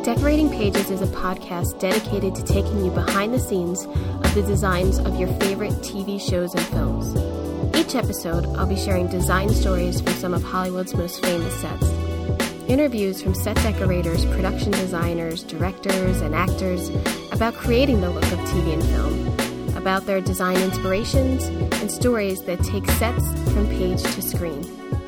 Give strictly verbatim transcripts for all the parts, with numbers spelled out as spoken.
Decorating Pages is a podcast dedicated to taking you behind the scenes of the designs of your favorite T V shows and films. Each episode, I'll be sharing design stories from some of Hollywood's most famous sets. Interviews from set decorators, production designers, directors, and actors about creating the look of T V and film, about their design inspirations, and stories that take sets from page to screen.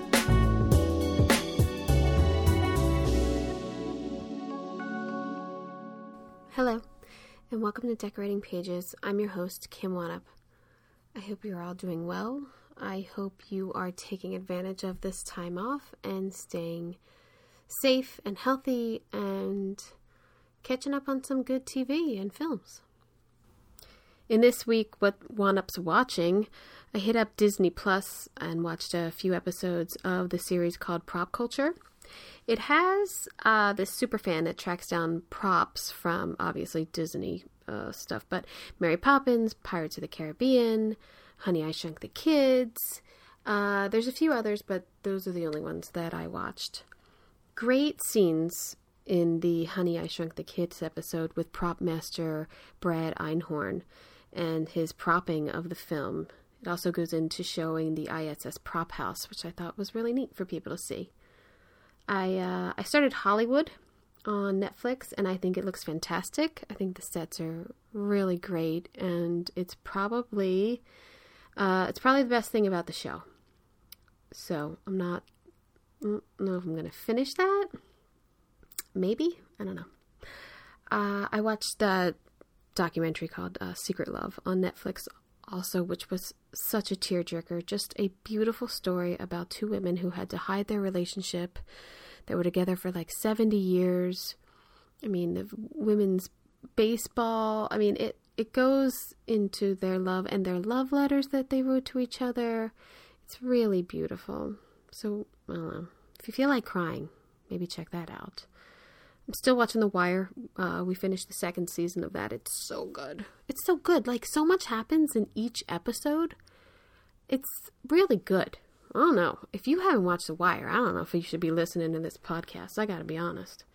Hello, and welcome to Decorating Pages. I'm your host, Kim Wanup. I hope you're all doing well. I hope you are taking advantage of this time off and staying safe and healthy and catching up on some good T V and films. In this week, what Wanup's watching, I hit up Disney Plus and watched a few episodes of the series called Prop Culture. It has uh, this super fan that tracks down props from, obviously, Disney uh, stuff, but Mary Poppins, Pirates of the Caribbean, Honey, I Shrunk the Kids. Uh, there's a few others, but those are the only ones that I watched. Great scenes in the Honey, I Shrunk the Kids episode with prop master Brad Einhorn and his propping of the film. It also goes into showing the I S S prop house, which I thought was really neat for people to see. I uh, I started Hollywood on Netflix, and I think it looks fantastic. I think the sets are really great, and it's probably uh, it's probably the best thing about the show. So I'm not I don't know if I'm going to finish that. Maybe, I don't know. Uh, I watched the documentary called uh, Secret Love on Netflix also, which was such a tearjerker. Just a beautiful story about two women who had to hide their relationship. They were together for like seventy years. I mean, the women's baseball. I mean, it, it goes into their love and their love letters that they wrote to each other. It's really beautiful. So, I don't know. If you feel like crying, maybe check that out. I'm still watching The Wire. Uh, we finished the second season of that. It's so good. It's so good. Like, so much happens in each episode. It's really good. I don't know. If you haven't watched The Wire, I don't know if you should be listening to this podcast. I gotta be honest.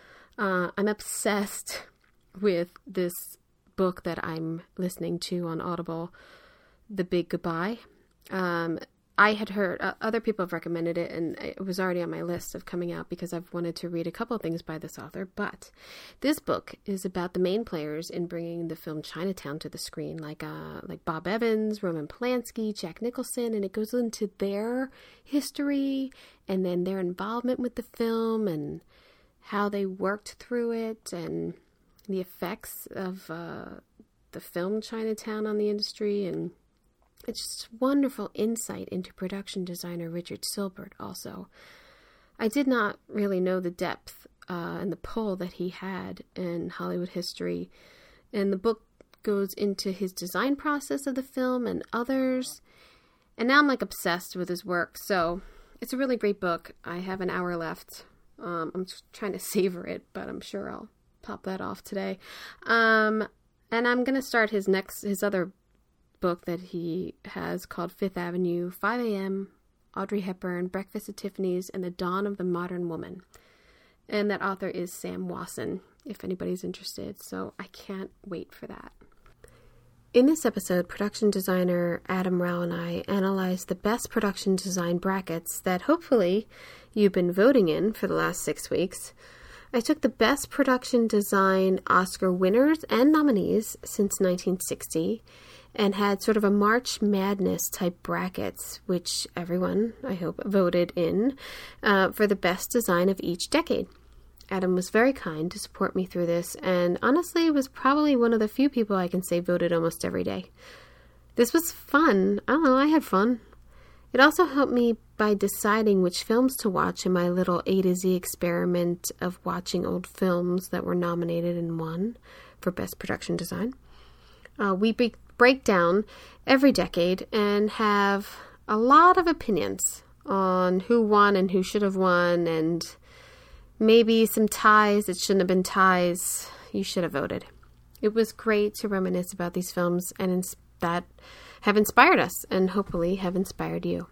Uh, I'm obsessed with this book that I'm listening to on Audible, The Big Goodbye. Um... I had heard, uh, other people have recommended it, and it was already on my list of coming out because I've wanted to read a couple of things by this author, but this book is about the main players in bringing the film Chinatown to the screen, like uh, like Bob Evans, Roman Polanski, Jack Nicholson, and it goes into their history and then their involvement with the film and how they worked through it and the effects of uh, the film Chinatown on the industry, and it's just wonderful insight into production designer Richard Silbert also. I did not really know the depth uh, and the pull that he had in Hollywood history. And the book goes into his design process of the film and others. And now I'm like obsessed with his work. So it's a really great book. I have an hour left. Um, I'm just trying to savor it, but I'm sure I'll pop that off today. Um, and I'm going to start his next, his other book that he has called Fifth Avenue, five a.m., Audrey Hepburn, Breakfast at Tiffany's, and the Dawn of the Modern Woman. And that author is Sam Wasson, if anybody's interested. So I can't wait for that. In this episode, production designer Adam Rao and I analyzed the best production design brackets that hopefully you've been voting in for the last six weeks. I took the best production design Oscar winners and nominees since nineteen sixty and had sort of a March Madness type brackets, which everyone, I hope, voted in uh, for the best design of each decade. Adam was very kind to support me through this, and honestly was probably one of the few people I can say voted almost every day. This was fun. I don't know, I had fun. It also helped me by deciding which films to watch in my little A to Z experiment of watching old films that were nominated and won for Best Production Design. Uh, we be- break down every decade and have a lot of opinions on who won and who should have won, and maybe some ties that shouldn't have been ties you should have voted. It was great to reminisce about these films and ins- that have inspired us and hopefully have inspired you.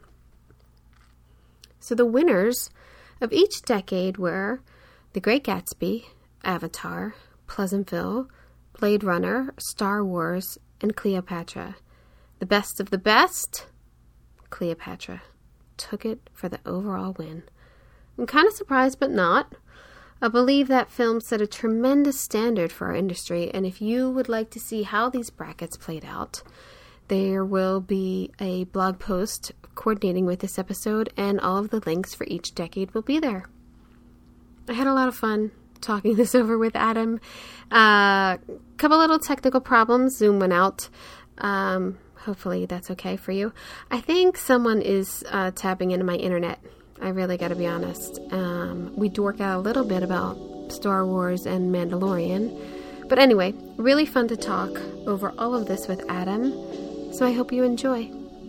So the winners of each decade were The Great Gatsby, Avatar, Pleasantville, Blade Runner, Star Wars, and Cleopatra. The best of the best, Cleopatra took it for the overall win. I'm kind of surprised, but not. I believe that film set a tremendous standard for our industry, and if you would like to see how these brackets played out, there will be a blog post coordinating with this episode, and all of the links for each decade will be there. I had a lot of fun talking this over with Adam. A uh, couple little technical problems. Zoom went out. Um, hopefully that's okay for you. I think someone is uh, tapping into my internet. I really got to be honest. Um, we dork out a little bit about Star Wars and Mandalorian. But anyway, really fun to talk over all of this with Adam. So I hope you enjoy.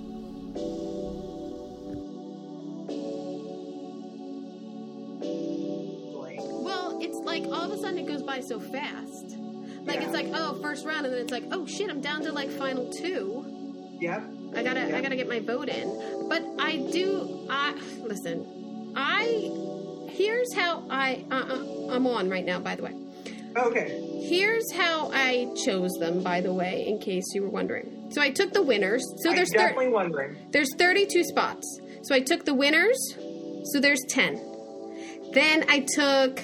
Well, it's like all of a sudden it goes by so fast. Like yeah. It's like, oh, first round, and then it's like, oh shit, I'm down to like final two. Yep. I gotta, yep. I gotta get my vote in. But I do, I, listen, I, here's how I, uh, uh, I'm on right now, by the way. Okay. Here's how I chose them, by the way, in case you were wondering. So I took the winners. So I'm there's definitely thir- wondering. There's thirty-two spots. So I took the winners. So there's ten. Then I took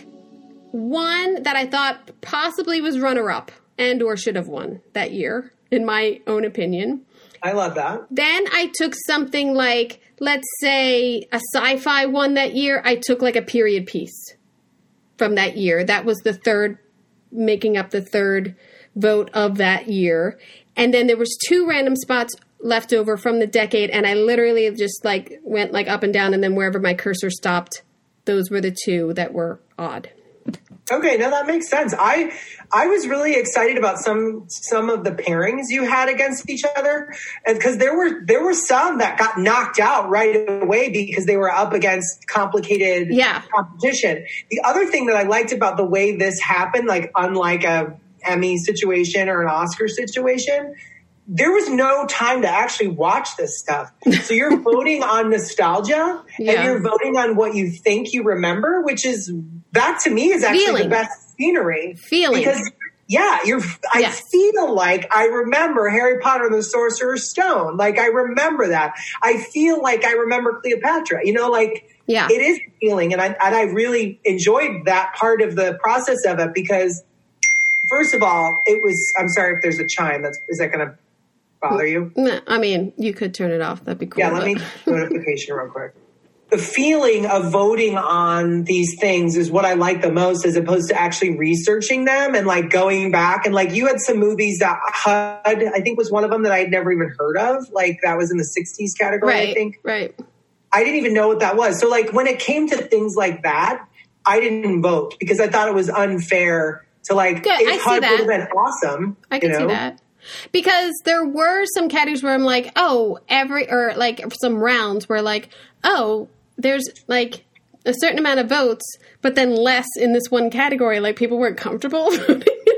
one that I thought possibly was runner-up and or should have won that year, in my own opinion. I love that. Then I took something like, let's say, a sci-fi one that year. I took like a period piece from that year. That was the third, making up the third vote of that year. And then there was two random spots left over from the decade, and I literally just like went like up and down, and then wherever my cursor stopped, those were the two that were odd. Okay, now that makes sense. I I was really excited about some some of the pairings you had against each other, and because there were there were some that got knocked out right away because they were up against complicated yeah. competition. The other thing that I liked about the way this happened, like unlike a Emmy situation or an Oscar situation, there was no time to actually watch this stuff. So you're voting on nostalgia yeah. and you're voting on what you think you remember, which is, that to me is actually Feeling. the best scenery. Feeling. Because, yeah, you're, I yes. feel like I remember Harry Potter and the Sorcerer's Stone. Like, I remember that. I feel like I remember Cleopatra. You know, like, yeah. it is feeling. And I, and I really enjoyed that part of the process of it because, first of all, it was, I'm sorry if there's a chime. That's, is that going to bother you? I mean, you could turn it off. That'd be cool. Yeah, let but... me notification real quick. The feeling of voting on these things is what I like the most, as opposed to actually researching them and like going back. And like you had some movies that H U D, I think was one of them that I had never even heard of. Like that was in the sixties category, right, I think. Right. I didn't even know what that was. So like when it came to things like that, I didn't vote because I thought it was unfair to like, Good. if I H see U D that. would have been awesome. I can you know? see that. Because there were some categories where I'm like, oh, every, or like some rounds where like, oh, there's like a certain amount of votes, but then less in this one category. Like people weren't comfortable. But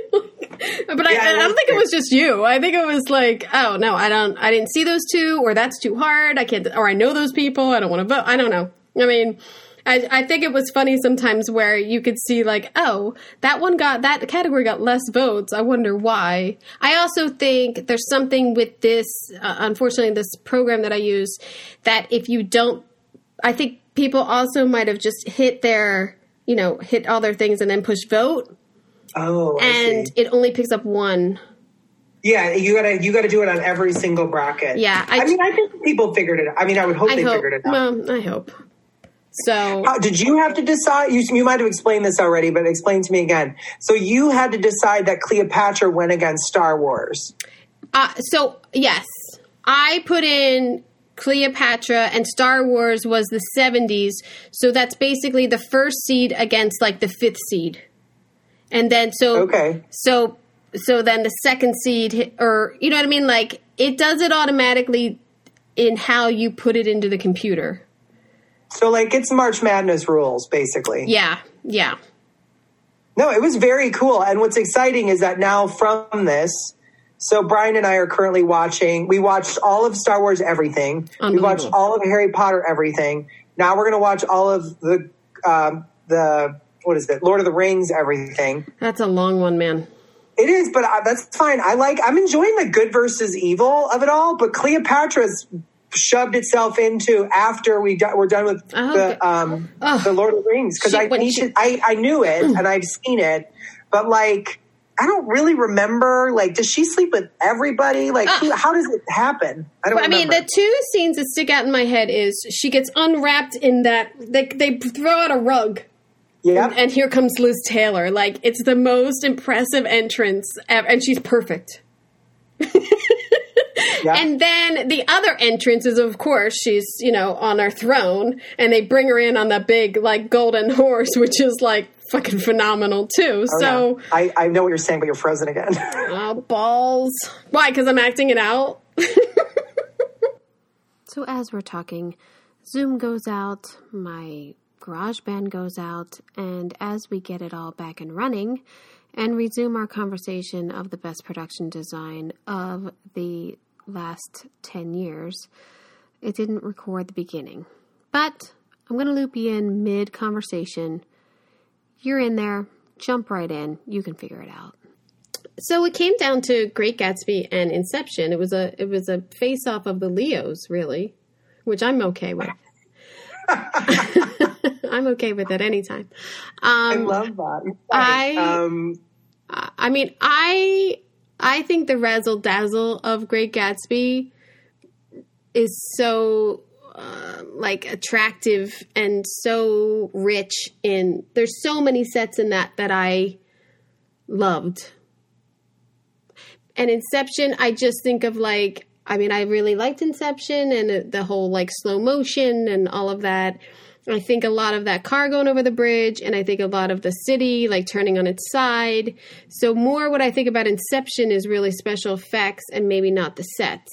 I, yeah, I don't think it was just you. I think it was like, oh no, I don't, I didn't see those two, or that's too hard. I can't, or I know those people. I don't want to vote. I don't know. I mean, I, I think it was funny sometimes where you could see like, oh, that one got, that category got less votes. I wonder why. I also think there's something with this, uh, unfortunately, this program that I use, that if you don't, I think people also might have just hit their, you know, hit all their things and then push vote. Oh, I and see. It only picks up one. Yeah, you gotta you gotta do it on every single bracket. Yeah, I, I mean, I think people figured it out. I mean, I would hope I they hope, figured it out. Well, I hope. So, How, did you have to decide? You, you might have explained this already, but explain to me again. So you had to decide that Cleopatra went against Star Wars. Uh, so yes, I put in Cleopatra, and Star Wars was the seventies. So that's basically the first seed against like the fifth seed, and then so okay, so so then the second seed, or you know what I mean? Like it does it automatically in how you put it into the computer. So, like, it's March Madness rules, basically. Yeah, yeah. No, it was very cool. And what's exciting is that now from this, so Brian and I are currently watching, we watched all of Star Wars Everything. We watched all of Harry Potter Everything. Now we're going to watch all of the um, the what is it? Lord of the Rings, everything. That's a long one, man. It is, but I, that's fine. I like, I'm enjoying the good versus evil of it all, but Cleopatra's shoved itself into after we do, we're done with Oh, the okay. um Oh. the Lord of the Rings, because She- I when need she- to, I I knew it and I've seen it, but like I don't really remember. Like, does she sleep with everybody? Like, Ah. who, how does it happen? I don't. I mean, remember. the two scenes that stick out in my head is she gets unwrapped in that, they, they throw out a rug. yeah, And here comes Liz Taylor. Like, it's the most impressive entrance ever, and she's perfect. yeah. And then the other entrance is, of course, she's, you know, on her throne, and they bring her in on the big, like, golden horse, which is, like, fucking phenomenal, too. Oh, so, yeah. I I know what you're saying, but you're frozen again. oh, balls. Why? Because I'm acting it out? So as we're talking, Zoom goes out, my GarageBand goes out, and as we get it all back and running and resume our conversation of the best production design of the last ten years, it didn't record the beginning. But I'm going to loop you in mid-conversation. You're in there. Jump right in. You can figure it out. So it came down to Great Gatsby and Inception. It was a it was a face-off of the Leos, really, which I'm okay with. I'm okay with it anytime. I Um, love that. I- um, I mean, I I think the razzle dazzle of Great Gatsby is so uh, like attractive and so rich. In there's so many sets in that that I loved. And Inception, I just think of like, I mean, I really liked Inception and the whole like slow motion and all of that. I think a lot of that car going over the bridge, and I think a lot of the city like turning on its side. So more what I think about Inception is really special effects and maybe not the sets.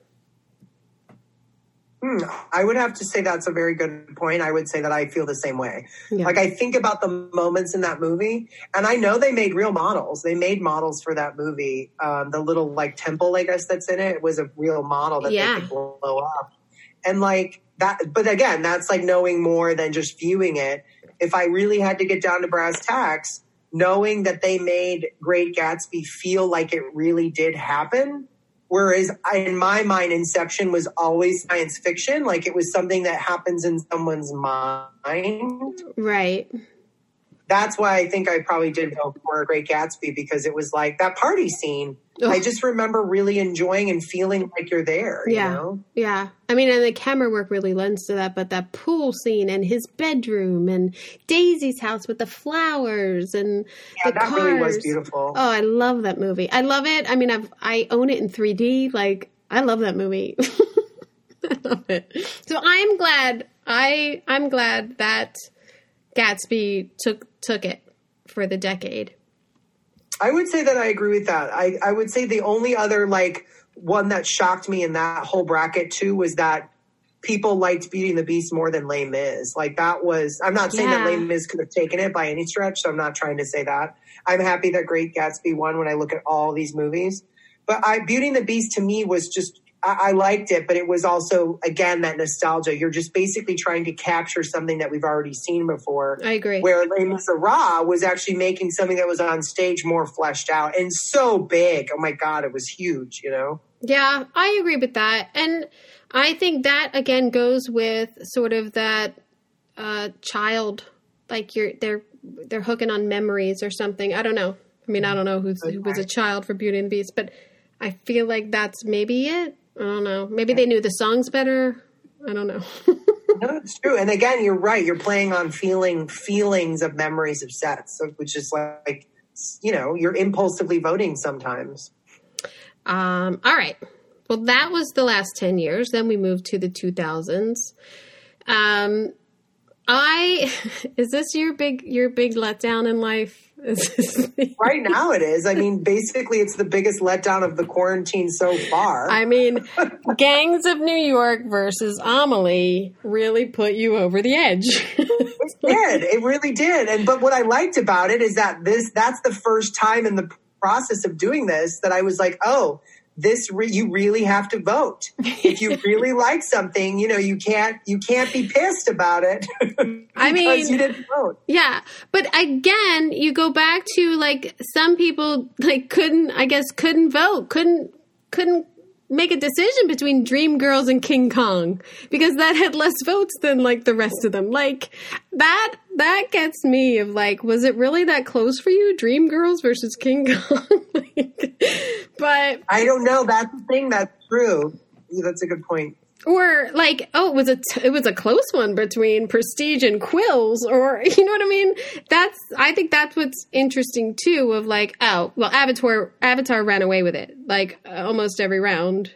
Hmm, I would have to say that's a very good point. I would say that I feel the same way. Yeah. Like, I think about the moments in that movie, and I know they made real models. They made models for that movie. Um, the little, like, temple, I guess, that's in it, it was a real model that Yeah. they could blow up. And, like, that, but again, that's like knowing more than just viewing it. If I really had to get down to brass tacks, knowing that they made Great Gatsby feel like it really did happen. Whereas I, in my mind, Inception was always science fiction. Like, it was something that happens in someone's mind. Right. That's why I think I probably did go for Great Gatsby, because it was like that party scene. Ugh. I just remember really enjoying and feeling like you're there, Yeah. you know? Yeah. I mean, and the camera work really lends to that, but that pool scene and his bedroom and Daisy's house with the flowers and Yeah, the that cars. really was beautiful. Oh, I love that movie. I love it. I mean, I've, I own it in three D. Like, I love that movie. I love it. So I'm glad, I, I'm glad that Gatsby took, took it for the decade. I would say that I agree with that. I, I would say the only other, like, one that shocked me in that whole bracket, too, was that people liked Beauty and the Beast more than Les Mis. Like, that was, I'm not saying Yeah. that Les Mis could have taken it by any stretch, so I'm not trying to say that. I'm happy that Great Gatsby won when I look at all these movies. But I, Beauty and the Beast, to me, was just, I, I liked it, but it was also, again, that nostalgia. You're just basically trying to capture something that we've already seen before. I agree. Where Les Miserables was actually making something that was on stage more fleshed out and so big. Oh my God, it was huge, you know? Yeah, I agree with that. And I think that again goes with sort of that uh, child, like you're they're they're hooking on memories or something. I don't know. I mean, I don't know who's, who was a child for Beauty and the Beast, but I feel like that's maybe it. I don't know. Maybe they knew the songs better. I don't know. No, it's true. And again, you're right. You're playing on feeling feelings of memories of sets, so- which is like, you know, you're impulsively voting sometimes. Um, all right. Well, that was the last ten years. Then we moved to the two thousands. Um, I, is this your big, your big letdown in life? Is this the- Right now it is. I mean, basically it's the biggest letdown of the quarantine so far. I mean, Gangs of New York versus Amelie really put you over the edge. It did. It really did. And but what I liked about it is that this that's the first time in the process of doing this that I was like, oh, this re- you really have to vote. If you really like something, you know, you can't you can't be pissed about it. I mean, you didn't vote. Yeah, but again, you go back to like some people like couldn't, I guess, couldn't vote, couldn't couldn't make a decision between Dreamgirls and King Kong because that had less votes than like the rest of them. Like that that gets me of like, was it really that close for you, Dreamgirls versus King Kong? Like, but I don't know. That's the thing. That's true. That's a good point. Or like, oh, it was a t- it was a close one between Prestige and Quills, or you know what I mean? That's I think that's what's interesting too. Of like, oh, well, Avatar Avatar ran away with it like uh, almost every round,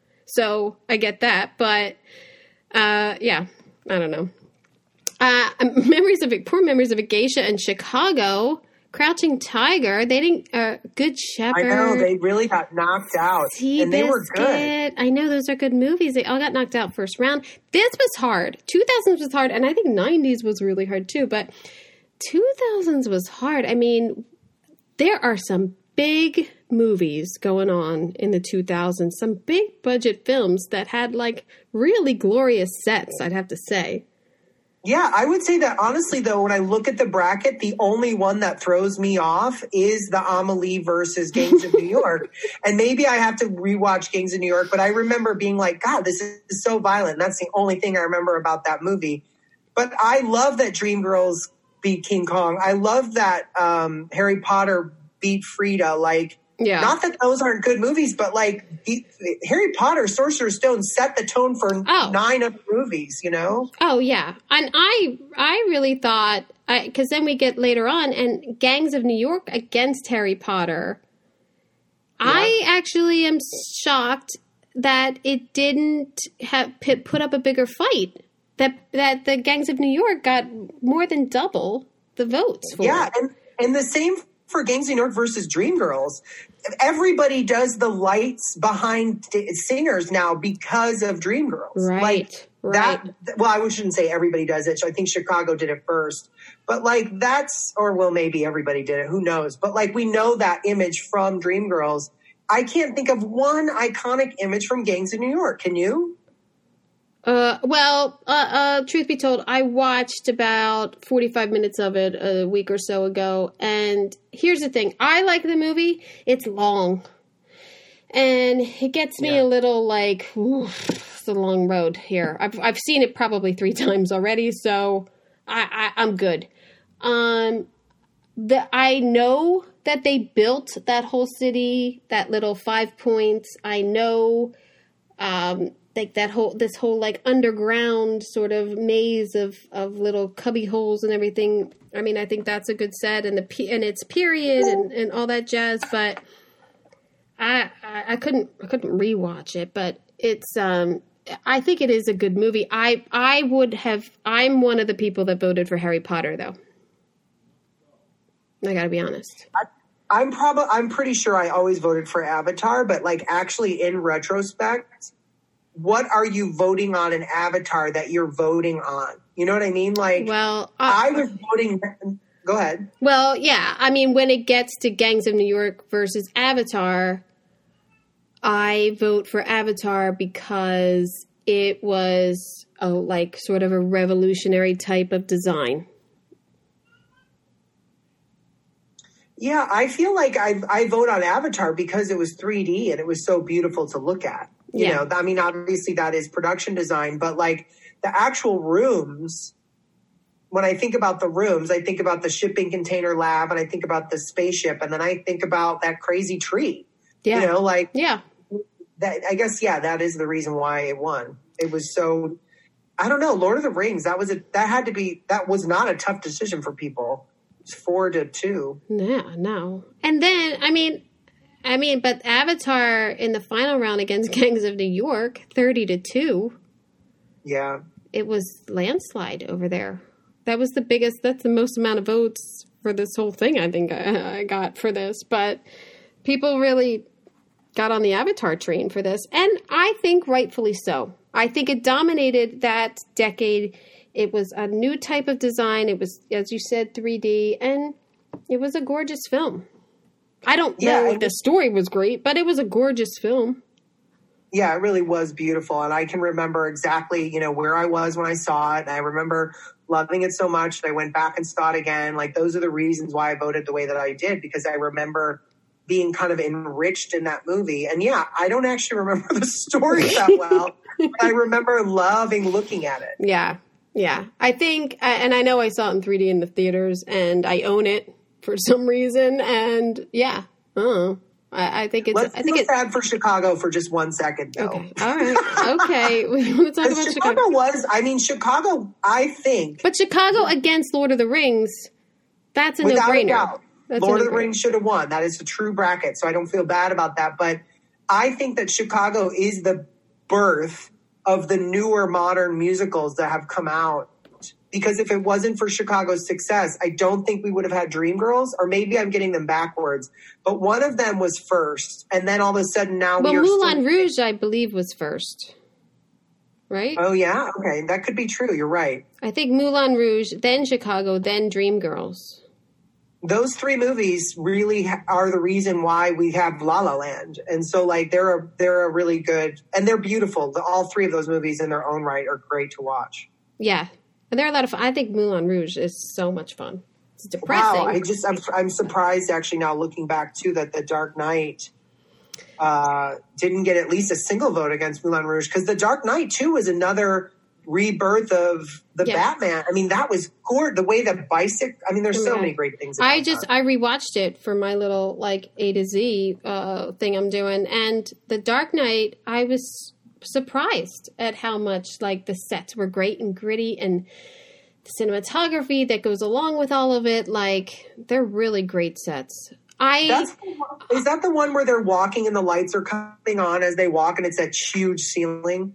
so I get that. But uh, yeah, I don't know. Uh, memories of poor memories of a geisha in Chicago. Crouching Tiger, they didn't. Uh, Good Shepherd. I know they really got knocked out, Seabiscuit. And they were good. I know those are good movies. They all got knocked out first round. This was hard. two thousands was hard, and I think nineties was really hard too. But two thousands was hard. I mean, there are some big movies going on in the two thousands. Some big budget films that had like really glorious sets. I'd have to say. Yeah, I would say that honestly, though, when I look at the bracket, the only one that throws me off is the Amelie versus Gangs of New York. And maybe I have to rewatch Gangs of New York, but I remember being like, God, this is so violent. That's the only thing I remember about that movie. But I love that Dreamgirls beat King Kong. I love that um, Harry Potter beat Frida. Like, yeah. Not that those aren't good movies, but like the, Harry Potter, Sorcerer's Stone set the tone for oh. nine of the movies, you know? Oh, yeah. And I I really thought, because then we get later on, and Gangs of New York against Harry Potter. Yeah. I actually am shocked that it didn't have put up a bigger fight. That that the Gangs of New York got more than double the votes for. Yeah, and, and the same for Gangs of New York versus Dreamgirls. Everybody does the lights behind singers now because of Dreamgirls. Right, like right. That, well, I shouldn't say everybody does it. I think Chicago did it first. But like that's, or well, maybe everybody did it. Who knows? But like we know that image from Dreamgirls. I can't think of one iconic image from Gangs of New York. Can you? Uh, well, uh, uh, truth be told, I watched about forty-five minutes of it a week or so ago. And here's the thing. I like the movie. It's long. And it gets me yeah. a little like, oof, it's a long road here. I've, I've seen it probably three times already. So I, I, I'm good. Um, the, I know that they built that whole city, that little Five Points. I know, um, like that whole, this whole like underground sort of maze of, of little cubby holes and everything. I mean, I think that's a good set and the, and it's period and, and all that jazz, but I, I, I couldn't, I couldn't rewatch it, but it's, um, I think it is a good movie. I, I would have, I'm one of the people that voted for Harry Potter though. I gotta be honest. I, I'm probably, I'm pretty sure I always voted for Avatar, but like actually in retrospect, what are you voting on in Avatar that you're voting on? You know what I mean? Like, well, uh, I was voting. Go ahead. Well, yeah. I mean, when it gets to Gangs of New York versus Avatar, I vote for Avatar because it was a, like sort of a revolutionary type of design. Yeah, I feel like I I vote on Avatar because it was three D and it was so beautiful to look at. You yeah. know, I mean, obviously that is production design, but like the actual rooms, when I think about the rooms, I think about the shipping container lab and I think about the spaceship and then I think about that crazy tree. Yeah. You know, like, yeah, that, I guess, yeah, that is the reason why it won. It was so, I don't know, Lord of the Rings, that was a, that had to be, that was not a tough decision for people. It's four to two. Yeah, no. And then, I mean, I mean, but Avatar in the final round against Gangs of New York, thirty to two. Yeah. It was landslide over there. That was the biggest, that's the most amount of votes for this whole thing, I think I, I got for this. But people really got on the Avatar train for this. And I think rightfully so. I think it dominated that decade. It was a new type of design. It was, as you said, three D. And it was a gorgeous film. I don't Yeah, know I if the story was great, but it was a gorgeous film. Yeah, it really was beautiful. And I can remember exactly, you know, where I was when I saw it. And I remember loving it so much that I went back and saw it again. Like, those are the reasons why I voted the way that I did, because I remember being kind of enriched in that movie. And yeah, I don't actually remember the story that well, but I remember loving looking at it. Yeah. Yeah. I think, and I know I saw it in three D in the theaters, and I own it for some reason. And yeah, uh, I, I think it's, Let's I think feel it's sad for Chicago for just one second, though. Okay. All right. Okay. We want to talk about Chicago, Chicago. was, I mean, Chicago, I think. But Chicago against Lord of the Rings, that's a Without a no-brainer. doubt. That's Lord a of the no-brainer. Rings should have won. That is a true bracket, so I don't feel bad about that. But I think that Chicago is the birth of the newer modern musicals that have come out. Because if it wasn't for Chicago's success, I don't think we would have had Dreamgirls, or maybe I'm getting them backwards. But one of them was first, and then all of a sudden now Well, we are Moulin still- Rouge, I believe, was first. Right? Oh, yeah? Okay, that could be true. You're right. I think Moulin Rouge, then Chicago, then Dreamgirls. Those three movies really ha- are the reason why we have La La Land. And so, like, they're a, they're a really good, and they're beautiful. The, all three of those movies in their own right are great to watch. Yeah. And they're a lot of fun. I think Moulin Rouge is so much fun. It's depressing. Wow, I just, I'm, I'm surprised actually now looking back too that The Dark Knight uh, didn't get at least a single vote against Moulin Rouge, because The Dark Knight too was another rebirth of the Yeah. Batman. I mean, that was gorgeous. The way that bicycle, I mean, there's so Yeah. many great things. About I just, that. I rewatched it for my little, like, A to Z uh, thing I'm doing. And The Dark Knight, I was surprised at how much, like, the sets were great and gritty, and the cinematography that goes along with all of it. Like, they're really great sets. I That's the one- is that the one where they're walking and the lights are coming on as they walk, and it's that huge ceiling?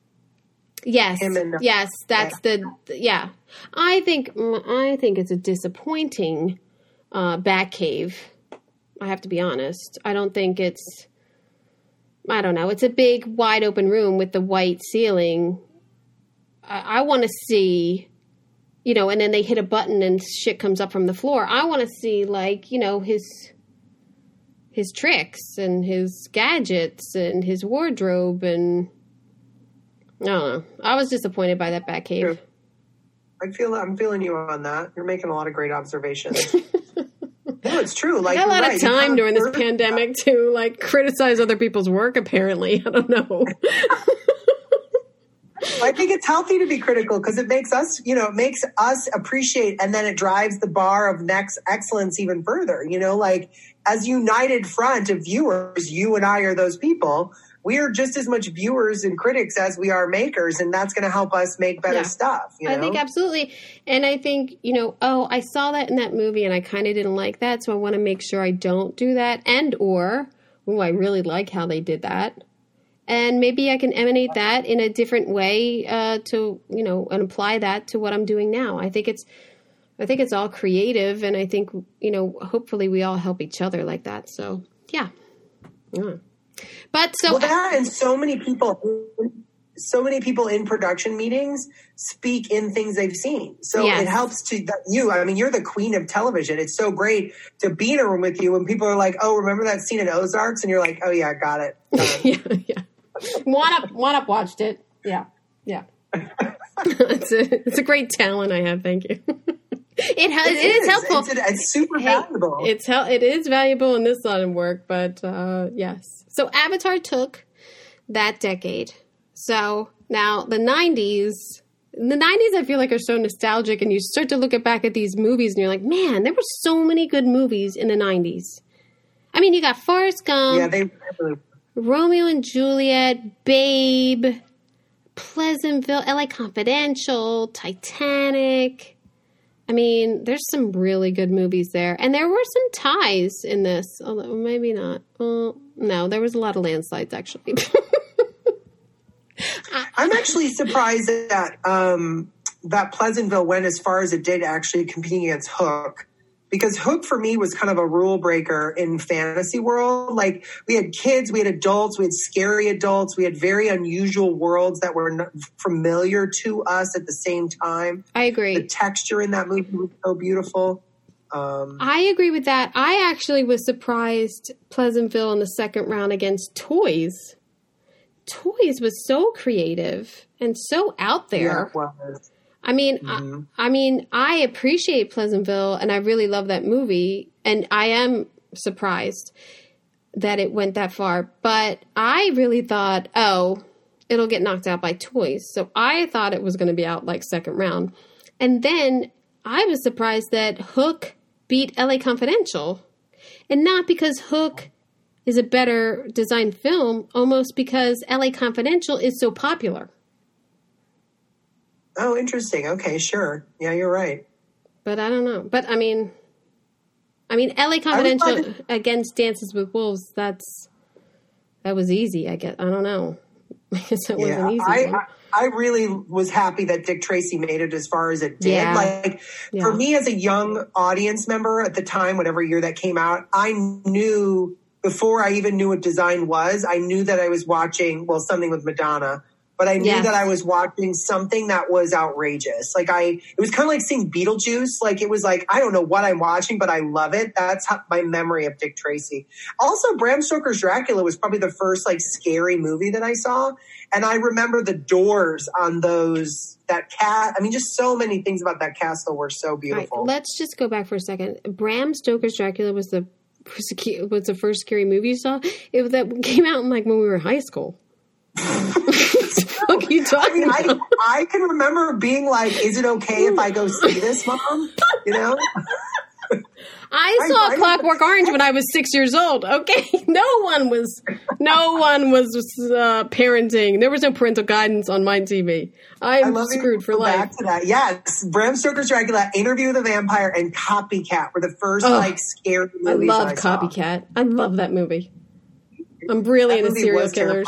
Yes, Him and- yes, that's the yeah. I think mm, I think it's a disappointing uh, Batcave. I have to be honest. I don't think it's. I don't know. It's a big, wide open room with the white ceiling. I, I want to see, you know, and then they hit a button and shit comes up from the floor. I want to see, like, you know, his his tricks and his gadgets and his wardrobe and. I don't know. I was disappointed by that Batcave. True. I feel I'm feeling you on that. You're making a lot of great observations. No, it's true. Like, I got a lot you're of right. You time kind of during this heard- pandemic to like criticize other people's work. Apparently, I don't know. I think it's healthy to be critical because it makes us, you know, it makes us appreciate, and then it drives the bar of next excellence even further. You know, like as united front of viewers, you and I are those people. We are just as much viewers and critics as we are makers, and that's going to help us make better Yeah. stuff. You know? I think absolutely, and I think you know. Oh, I saw that in that movie, and I kind of didn't like that, so I want to make sure I don't do that. And or, oh, I really like how they did that. And maybe I can emanate that in a different way uh, to, you know, and apply that to what I'm doing now. I think it's, I think it's all creative, and I think, you know, hopefully we all help each other like that. So, yeah. yeah. But so, well, that and so many people, so many people in production meetings speak in things they've seen. So Yes. it helps to that you. I mean, you're the queen of television. It's so great to be in a room with you when people are like, "Oh, remember that scene in Ozarks?" And you're like, "Oh yeah, got it." Done. yeah, yeah. One up, one up watched it. Yeah, yeah. it's a, it's a great talent I have. Thank you. It has, it is helpful. It's, it's super Hey, valuable. It's hel- it is valuable in this line of work, but uh, yes. So Avatar took that decade. So now the nineties, the nineties, I feel like are so nostalgic, and you start to look at back at these movies, and you're like, man, there were so many good movies in the nineties. I mean, you got Forrest Gump, yeah, they really. Romeo and Juliet, Babe, Pleasantville, L A Confidential, Titanic. I mean, there's some really good movies there. And there were some ties in this, although maybe not. Well, no, there was a lot of landslides, actually. I'm actually surprised that um, that Pleasantville went as far as it did, actually competing against Hook. Because Hook for me was kind of a rule breaker in fantasy world. Like we had kids, we had adults, we had scary adults, we had very unusual worlds that were not familiar to us at the same time. I agree. The texture in that movie was so beautiful. Um, I agree with that. I actually was surprised Pleasantville in the second round against Toys. Toys was so creative and so out there. Yeah, it was. I mean, Mm-hmm. I, I mean, I appreciate Pleasantville, and I really love that movie, and I am surprised that it went that far. But I really thought, oh, it'll get knocked out by Toys. So I thought it was going to be out like second round. And then I was surprised that Hook beat L A Confidential. And not because Hook is a better designed film, almost because L A Confidential is so popular. Oh, interesting. Okay, sure. Yeah, you're right. But I don't know. But I mean, I mean, L A Confidential against Dances with Wolves, that's, that was easy, I guess. I don't know. I guess that yeah, wasn't easy. I, I, I really was happy that Dick Tracy made it as far as it did. Yeah. Like, yeah. for me as a young audience member at the time, whatever year that came out, I knew, before I even knew what design was, I knew that I was watching, well, something with Madonna. But I knew Yes. that I was watching something that was outrageous. Like I, it was kind of like seeing Beetlejuice. Like it was like, I don't know what I'm watching, but I love it. That's how, my memory of Dick Tracy. Also, Bram Stoker's Dracula was probably the first like scary movie that I saw. And I remember the doors on those, that cat. I mean, just so many things about that castle were so beautiful. All right, let's just go back for a second. Bram Stoker's Dracula was the was the first scary movie you saw. It was that came out in like when we were in high school. What are you talking I mean, about? I, I can remember being like, is it okay if I go see this, Mom? You know? I saw I, I, Clockwork Orange when I was six years old. Okay, no one was, no one was uh, parenting. There was no parental guidance on my T V. I'm I screwed for life. Back to that. Yes, Bram Stoker's Dracula, Interview with a Vampire, and Copycat were the first Ugh, like scary I movies love I saw. Copycat. I love that movie. I'm really That into movie serial was killers.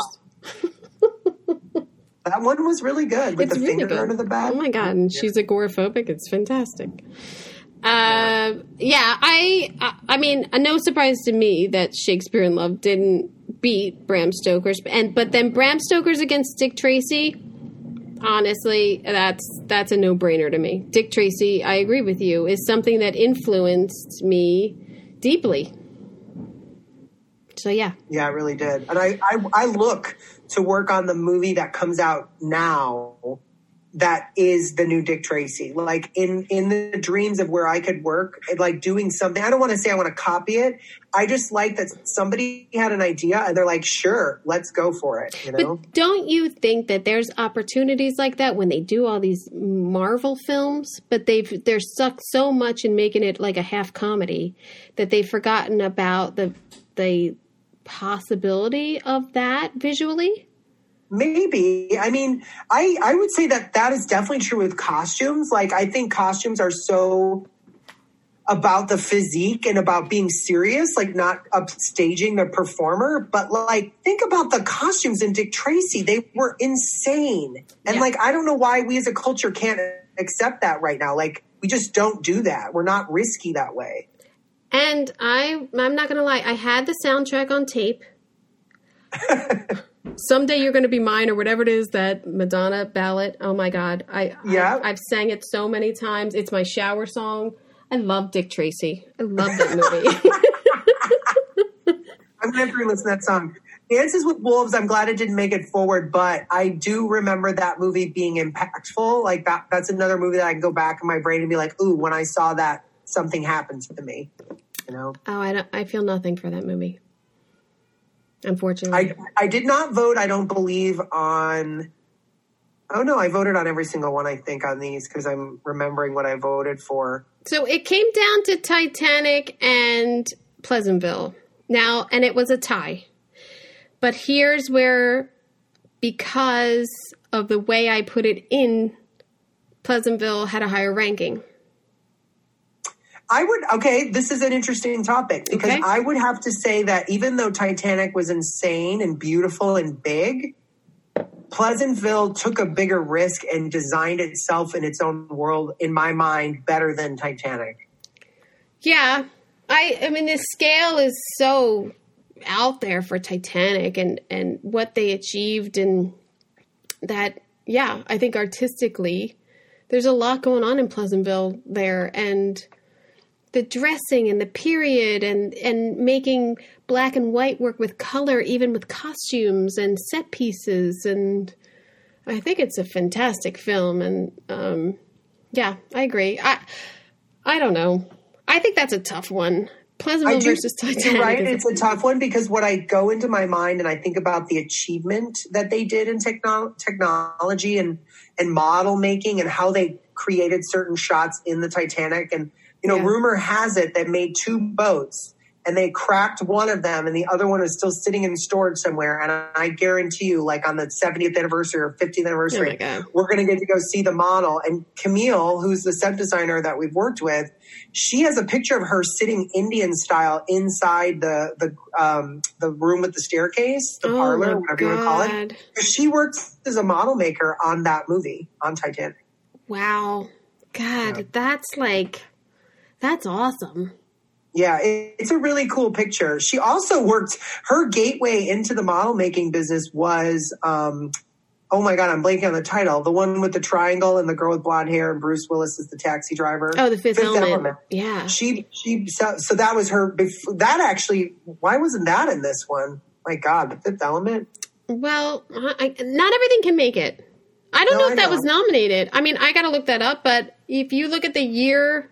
That one was really good with It's the really finger good. under the back. Oh my god, and she's agoraphobic. It's fantastic. Uh, yeah, I, I, I mean, no surprise to me that Shakespeare in Love didn't beat Bram Stoker's, and but then Bram Stoker's against Dick Tracy. Honestly, that's that's a no-brainer to me. Dick Tracy, I agree with you, is something that influenced me deeply. So yeah, Yeah, it really did. And I, I, I look to work on the movie that comes out now that is the new Dick Tracy. Like in, in the dreams of where I could work, like doing something. I don't want to say I want to copy it. I just like that somebody had an idea and they're like, sure, let's go for it. You know? But don't you think that there's opportunities like that when they do all these Marvel films, but they've they're stuck so much in making it like a half comedy that they've forgotten about the the possibility of that visually? Maybe. I mean, I, I would say that that is definitely true with costumes. Like, I think costumes are so about the physique and about being serious, like not upstaging the performer. But, like, think about the costumes in Dick Tracy. They were insane. And, Yeah. like, I don't know why we as a culture can't accept that right now. Like, we just don't do that. We're not risky that way. And I, I'm not going to lie, I had the soundtrack on tape. Someday You're Going to Be Mine, or whatever it is, that Madonna ballad. Oh my God. I, Yeah. I, I've sang it so many times. It's my shower song. I love Dick Tracy. I love that movie. I'm going to have to re-listen to that song. Dances with Wolves, I'm glad it didn't make it forward, but I do remember that movie being impactful. Like that, that's another movie that I can go back in my brain and be like, ooh, when I saw that, something happened to me. You know? Oh, I, don't, I feel nothing for that movie. Unfortunately. I, I did not vote, I don't believe, on... Oh, no, I voted on every single one, I think, on these because I'm remembering what I voted for. So it came down to Titanic and Pleasantville. Now, and it was a tie. But here's where, because of the way I put it in, Pleasantville had a higher ranking. I would, okay, this is an interesting topic because Okay. I would have to say that even though Titanic was insane and beautiful and big, Pleasantville took a bigger risk and designed itself in its own world, in my mind, better than Titanic. Yeah. I, I mean, the scale is so out there for Titanic and, and what they achieved, and that, yeah, I think artistically, there's a lot going on in Pleasantville there. And the dressing and the period and, and making black and white work with color, even with costumes and set pieces. And I think it's a fantastic film. And um, yeah, I agree. I I don't know. I think that's a tough one. Pleasantville do, versus Titanic. You're right. It's a tough one because what I go into my mind and I think about the achievement that they did in techno- technology and, and model making and how they created certain shots in the Titanic. And, you know, yeah. rumor has it that made two boats and they cracked one of them and the other one is still sitting in storage somewhere. And I, I guarantee you, like on the seventieth anniversary or fiftieth anniversary, oh we're going to get to go see the model. And Camille, who's the set designer that we've worked with, she has a picture of her sitting Indian style inside the the um, the room with the staircase, the oh parlor, whatever you want to call it. She worked as a model maker on that movie, on Titanic. Wow. God, yeah. that's like, that's awesome. Yeah, it, it's a really cool picture. She also worked, her gateway into the model making business was, um, oh my God, I'm blanking on the title. The one with the triangle and the girl with blonde hair and Bruce Willis is the taxi driver. Oh, the Fifth, Fifth Element. Element. Yeah. She, she, so, so that was her, that actually, why wasn't that in this one? My God, the Fifth Element? Well, I, not everything can make it. I don't no, know if I that know. was nominated. I mean, I got to look that up, but if you look at the year,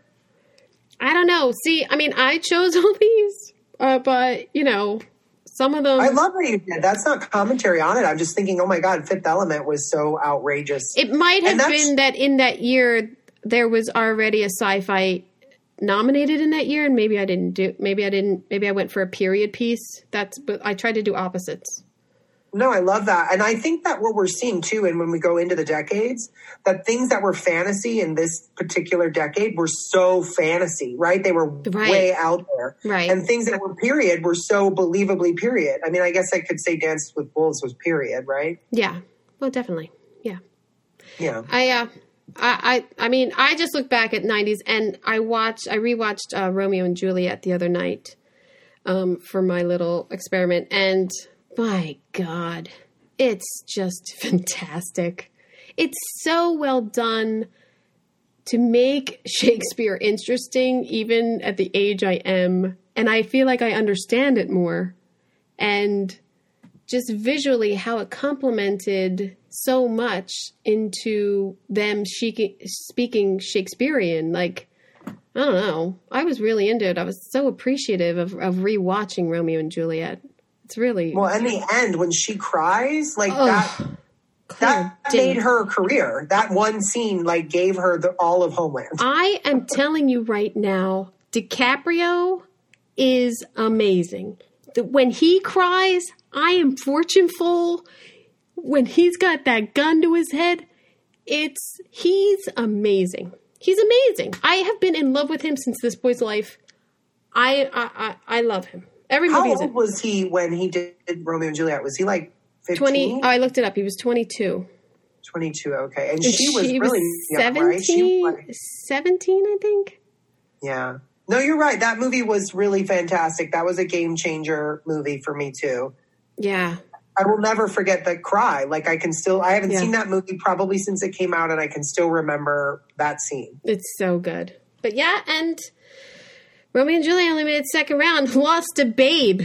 I don't know. See, I mean, I chose all these, uh, but, you know, some of them. I love what you did. That's not commentary on it. I'm just thinking, oh my God, Fifth Element was so outrageous. It might have been that in that year, there was already a sci-fi nominated in that year, and maybe I didn't do, maybe I didn't, maybe I went for a period piece. That's, but I tried to do opposites. No, I love that. And I think that what we're seeing too, and when we go into the decades, that things that were fantasy in this particular decade were so fantasy, right? They were right. way out there. Right. And things that were period were so believably period. I mean, I guess I could say Dances with Wolves was period, right? Yeah. Well, definitely. Yeah. Yeah. I, uh, I, I, I mean, I just look back at nineties and I watched, I rewatched uh, Romeo and Juliet the other night um, for my little experiment. And my God, it's just fantastic. It's so well done to make Shakespeare interesting, even at the age I am. And I feel like I understand it more. And just visually how it complemented so much into them speaking Shakespearean. Like, I don't know. I was really into it. I was so appreciative of, of rewatching Romeo and Juliet. It's really well. In the end, when she cries, like oh, that, that made her career. That one scene, like, gave her the all of Homeland. I am telling you right now, DiCaprio is amazing. When he cries, I am fortuneful. When he's got that gun to his head, it's he's amazing. He's amazing. I have been in love with him since This Boy's Life. I I I, I love him. Every How movie old was he when he did Romeo and Juliet? Was he like fifteen? twenty Oh, I looked it up. He was twenty-two. twenty-two, okay. And, and she was she really was seventeen, young, right? Like, seventeen, I think. Yeah. No, you're right. That movie was really fantastic. That was a game changer movie for me too. Yeah. I will never forget the cry. Like I can still, I haven't yeah. seen that movie probably since it came out and I can still remember that scene. It's so good. But yeah, and Romeo and Juliet only made it second round, lost to Babe.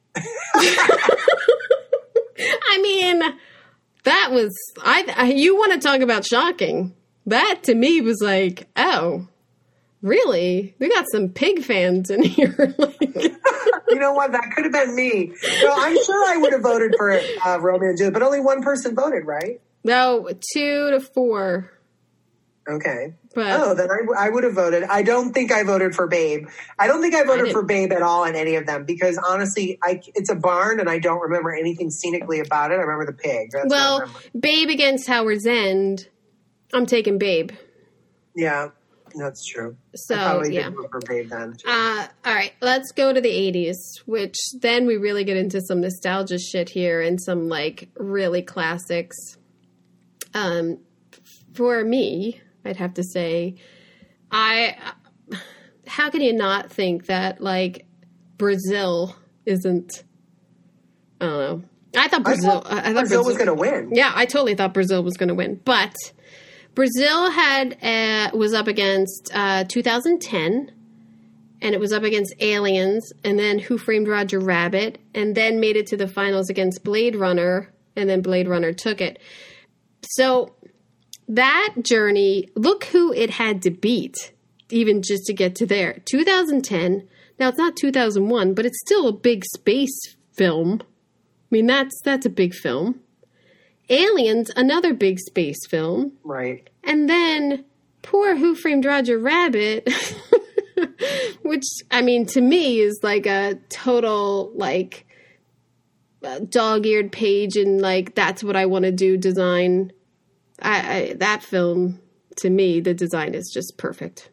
I mean, that was, I, I you want to talk about shocking. That to me was like, oh, really? We got some pig fans in here. Like, you know what? That could have been me. No, I'm sure I would have voted for uh, Romeo and Juliet, but only one person voted, right? No, two to four. Okay. But, oh, then I, I would have voted. I don't think I voted for Babe. I don't think I voted I for Babe at all in any of them because honestly, I, it's a barn and I don't remember anything scenically about it. I remember the pig. That's well, Babe against Howard's End. I'm taking Babe. Yeah, that's true. So, I probably yeah. did vote for Babe then. Uh, all right, let's go to the eighties, which then we really get into some nostalgia shit here and some like really classics. Um, for me, I'd have to say, I, how can you not think that, like, Brazil isn't, I don't know. I thought Brazil, I thought I thought Brazil, Brazil was going to win. Yeah, I totally thought Brazil was going to win. But Brazil had, uh, was up against uh, two thousand ten, and it was up against Aliens, and then Who Framed Roger Rabbit, and then made it to the finals against Blade Runner, and then Blade Runner took it. So that journey, look who it had to beat, even just to get to there. two thousand ten, now it's not two thousand one, but it's still a big space film. I mean, that's that's a big film. Aliens, another big space film. Right. And then poor Who Framed Roger Rabbit, which, I mean, to me is like a total, like, uh, dog-eared page and, like, that's what I want to do design. I, I that film, to me, the design is just perfect.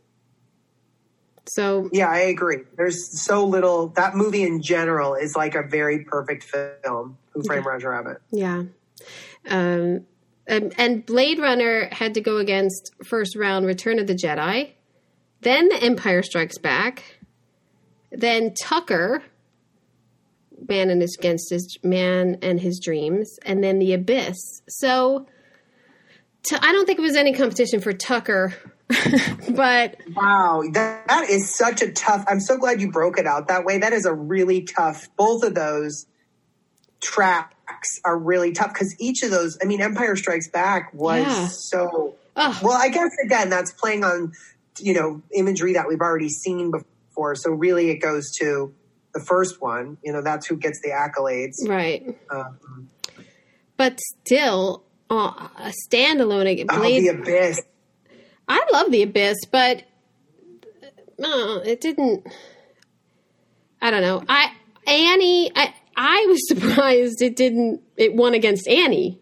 So yeah, I agree. There's so little. That movie in general is like a very perfect film. Who Framed yeah. Roger Rabbit? Yeah. Um, and, and Blade Runner had to go against first round Return of the Jedi, then The Empire Strikes Back, then Tucker, Man and his, against his Man and His Dreams, and then The Abyss. So t- I don't think it was any competition for Tucker. But wow, that, that is such a tough. I'm so glad you broke it out that way. That is a really tough. Both of those tracks are really tough because each of those. I mean, Empire Strikes Back was yeah. so. Ugh. Well, I guess again that's playing on you know imagery that we've already seen before. So really, it goes to the first one. You know, that's who gets the accolades, right? Um, but still, uh, a standalone. Oh, The Abyss. I love The Abyss, but no, it didn't. I don't know. I Annie. I I was surprised it didn't. It won against Annie.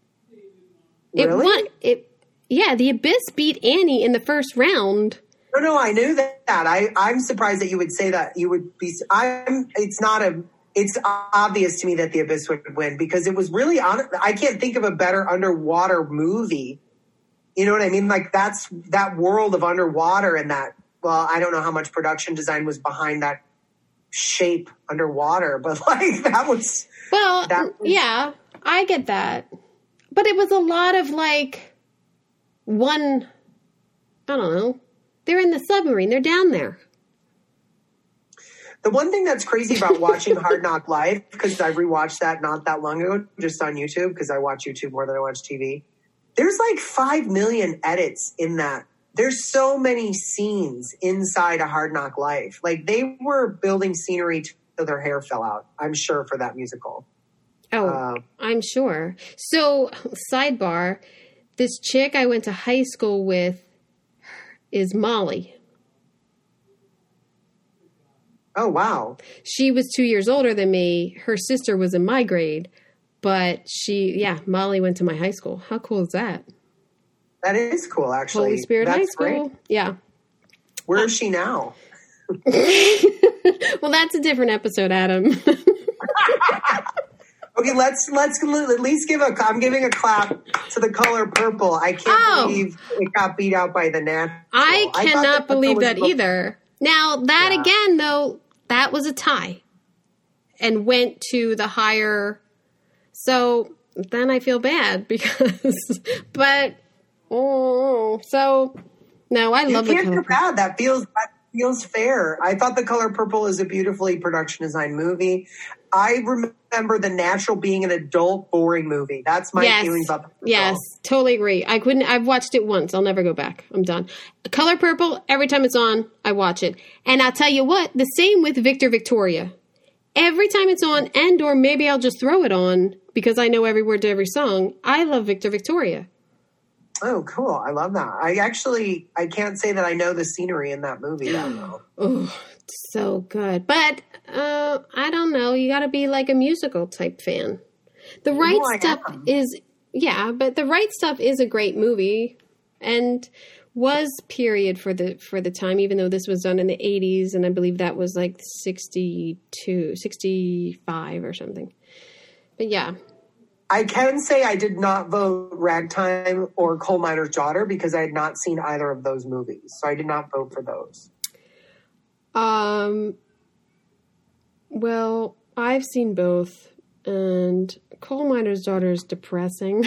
It really? won. It yeah. The Abyss beat Annie in the first round. No, no, I knew that. I I'm surprised that you would say that. You would be. I'm. It's not a. It's obvious to me that The Abyss would win because it was really on. I can't think of a better underwater movie. You know what I mean? Like that's that world of underwater and that, well, I don't know how much production design was behind that shape underwater, but like that was. Well, that was, yeah, I get that. But it was a lot of like one, I don't know. They're in the submarine. They're down there. The one thing that's crazy about watching Hard Knock Life, because I rewatched that not that long ago, just on YouTube, because I watch YouTube more than I watch T V. There's like five million edits in that. There's so many scenes inside A Hard Knock Life. Like they were building scenery till their hair fell out, I'm sure, for that musical. Oh, uh, I'm sure. So, sidebar, this chick I went to high school with is Molly. Oh, wow. She was two years older than me. Her sister was in my grade. But she, yeah, Molly went to my high school. How cool is that? That is cool, actually. Holy Spirit That's High School. Great. Yeah. Where is she now? Well, that's a different episode, Adam. Okay, let's let's at least give a. I'm giving a clap to The Color Purple. I can't oh. believe it got beat out by The Natural. I cannot I believe that either. Now that yeah. again, though, that was a tie, and went to the higher. So then I feel bad because, but oh, so no, I love you The can't Color feel bad. That feels that feels fair. I thought The Color Purple is a beautifully production design movie. I remember The Natural being an adult boring movie. That's my yes. feelings about the Yes, totally agree. I couldn't. I've watched it once. I'll never go back. I'm done. The Color Purple. Every time it's on, I watch it. And I'll tell you what. The same with Victor Victoria. Every time it's on, and or maybe I'll just throw it on because I know every word to every song. I love Victor Victoria. Oh, cool. I love that. I actually, I can't say that I know the scenery in that movie that well. Oh, so good. But uh, I don't know. You got to be like a musical type fan. The Right oh, Stuff is, yeah, but The Right Stuff is a great movie and was period for the for the time, even though this was done in the eighties, and I believe that was like sixty-two, sixty-five or something. But yeah. I can say I did not vote Ragtime or Coal Miner's Daughter because I had not seen either of those movies. So I did not vote for those. Um. Well, I've seen both, and Coal Miner's Daughter is depressing.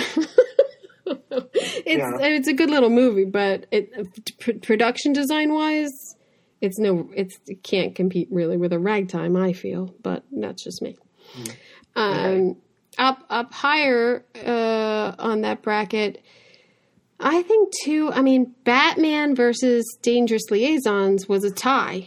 it's yeah. it's a good little movie, but it p- production design wise, It's no, it's it can't compete really with a ragtime, I feel, but that's just me. Mm. Um, okay. Up, up higher uh, on that bracket, I think too. I mean, Batman versus Dangerous Liaisons was a tie,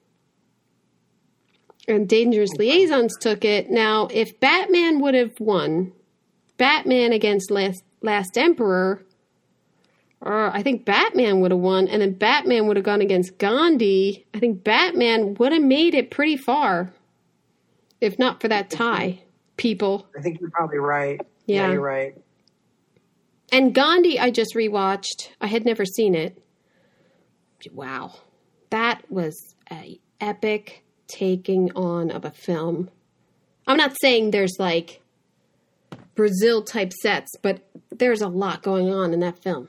and Dangerous Liaisons took it. Now, if Batman would have won, Batman against Last Last Emperor. Or I think Batman would have won, and then Batman would have gone against Gandhi. I think Batman would have made it pretty far, if not for that tie, people. I think you're probably right. Yeah, yeah you're right. And Gandhi, I just rewatched. I had never seen it. Wow. That was an epic taking on of a film. I'm not saying there's like Brazil-type sets, but there's a lot going on in that film.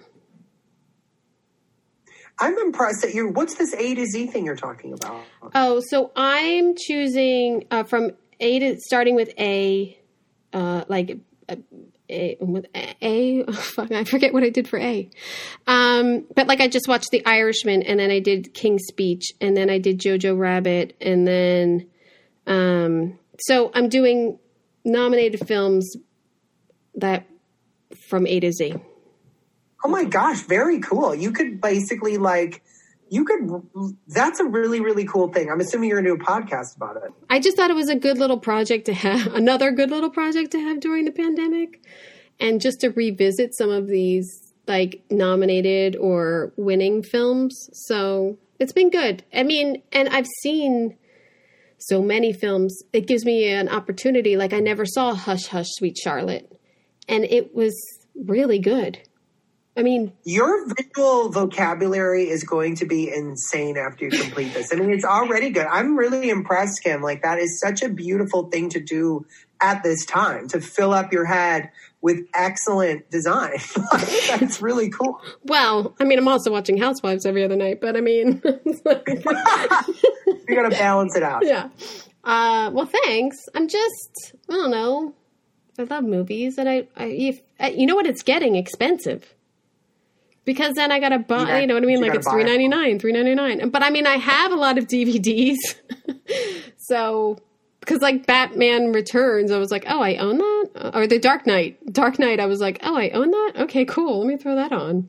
I'm impressed that you're, what's this A to Z thing you're talking about? Oh, so I'm choosing uh, from A to, starting with A, uh, like a, a, with A, oh, fuck, I forget what I did for A. Um, but like I just watched The Irishman, and then I did King's Speech, and then I did Jojo Rabbit, and then, um, so I'm doing nominated films that from A to Z. Oh my gosh, very cool. You could basically like, you could, that's a really, really cool thing. I'm assuming you're going to do a podcast about it. I just thought it was a good little project to have, another good little project to have during the pandemic. And just to revisit some of these like nominated or winning films. So it's been good. I mean, and I've seen so many films. It gives me an opportunity. Like I never saw Hush, Hush, Sweet Charlotte. And it was really good. I mean, your visual vocabulary is going to be insane after you complete this. I mean, it's already good. I'm really impressed, Kim. Like that is such a beautiful thing to do at this time, to fill up your head with excellent design. That's really cool. Well, I mean, I'm also watching Housewives every other night, but I mean, you got to balance it out. Yeah. Uh, well, thanks. I'm just, I don't know. I love movies, and I, I if you know what, it's getting expensive. Because then I got to buy, yeah, you know what I mean? Like it's three ninety-nine, three ninety-nine. But I mean, I have a lot of D V Ds. So, because like Batman Returns, I was like, oh, I own that? Or The Dark Knight. Dark Knight, I was like, oh, I own that? Okay, cool. Let me throw that on.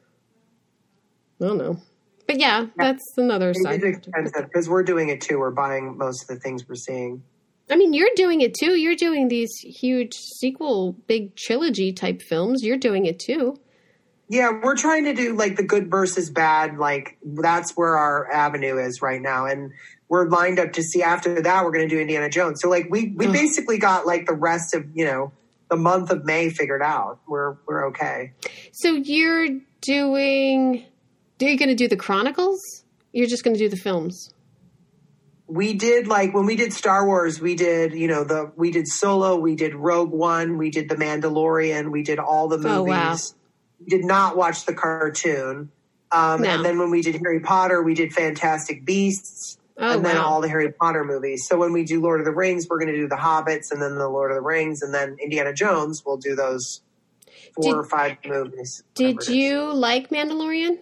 I don't know. But yeah, yeah. That's another it side. It's expensive because we're doing it too. We're buying most of the things we're seeing. I mean, you're doing it too. You're doing these huge sequel, big trilogy type films. You're doing it too. Yeah, we're trying to do like the good versus bad. Like that's where our avenue is right now. And we're lined up to see after that, we're going to do Indiana Jones. So like we, we basically got like the rest of, you know, the month of May figured out. We're, we're okay. So you're doing, are you going to do the Chronicles? You're just going to do the films? We did like when we did Star Wars, we did, you know, the, we did Solo, we did Rogue One, we did The Mandalorian, we did all the movies. Oh, wow. We did not watch the cartoon. Um, no. And then when we did Harry Potter, we did Fantastic Beasts oh, and then wow. all the Harry Potter movies. So when we do Lord of the Rings, we're going to do the Hobbits and then the Lord of the Rings and then Indiana Jones. We'll do those four did, or five movies. Did you like Mandalorian?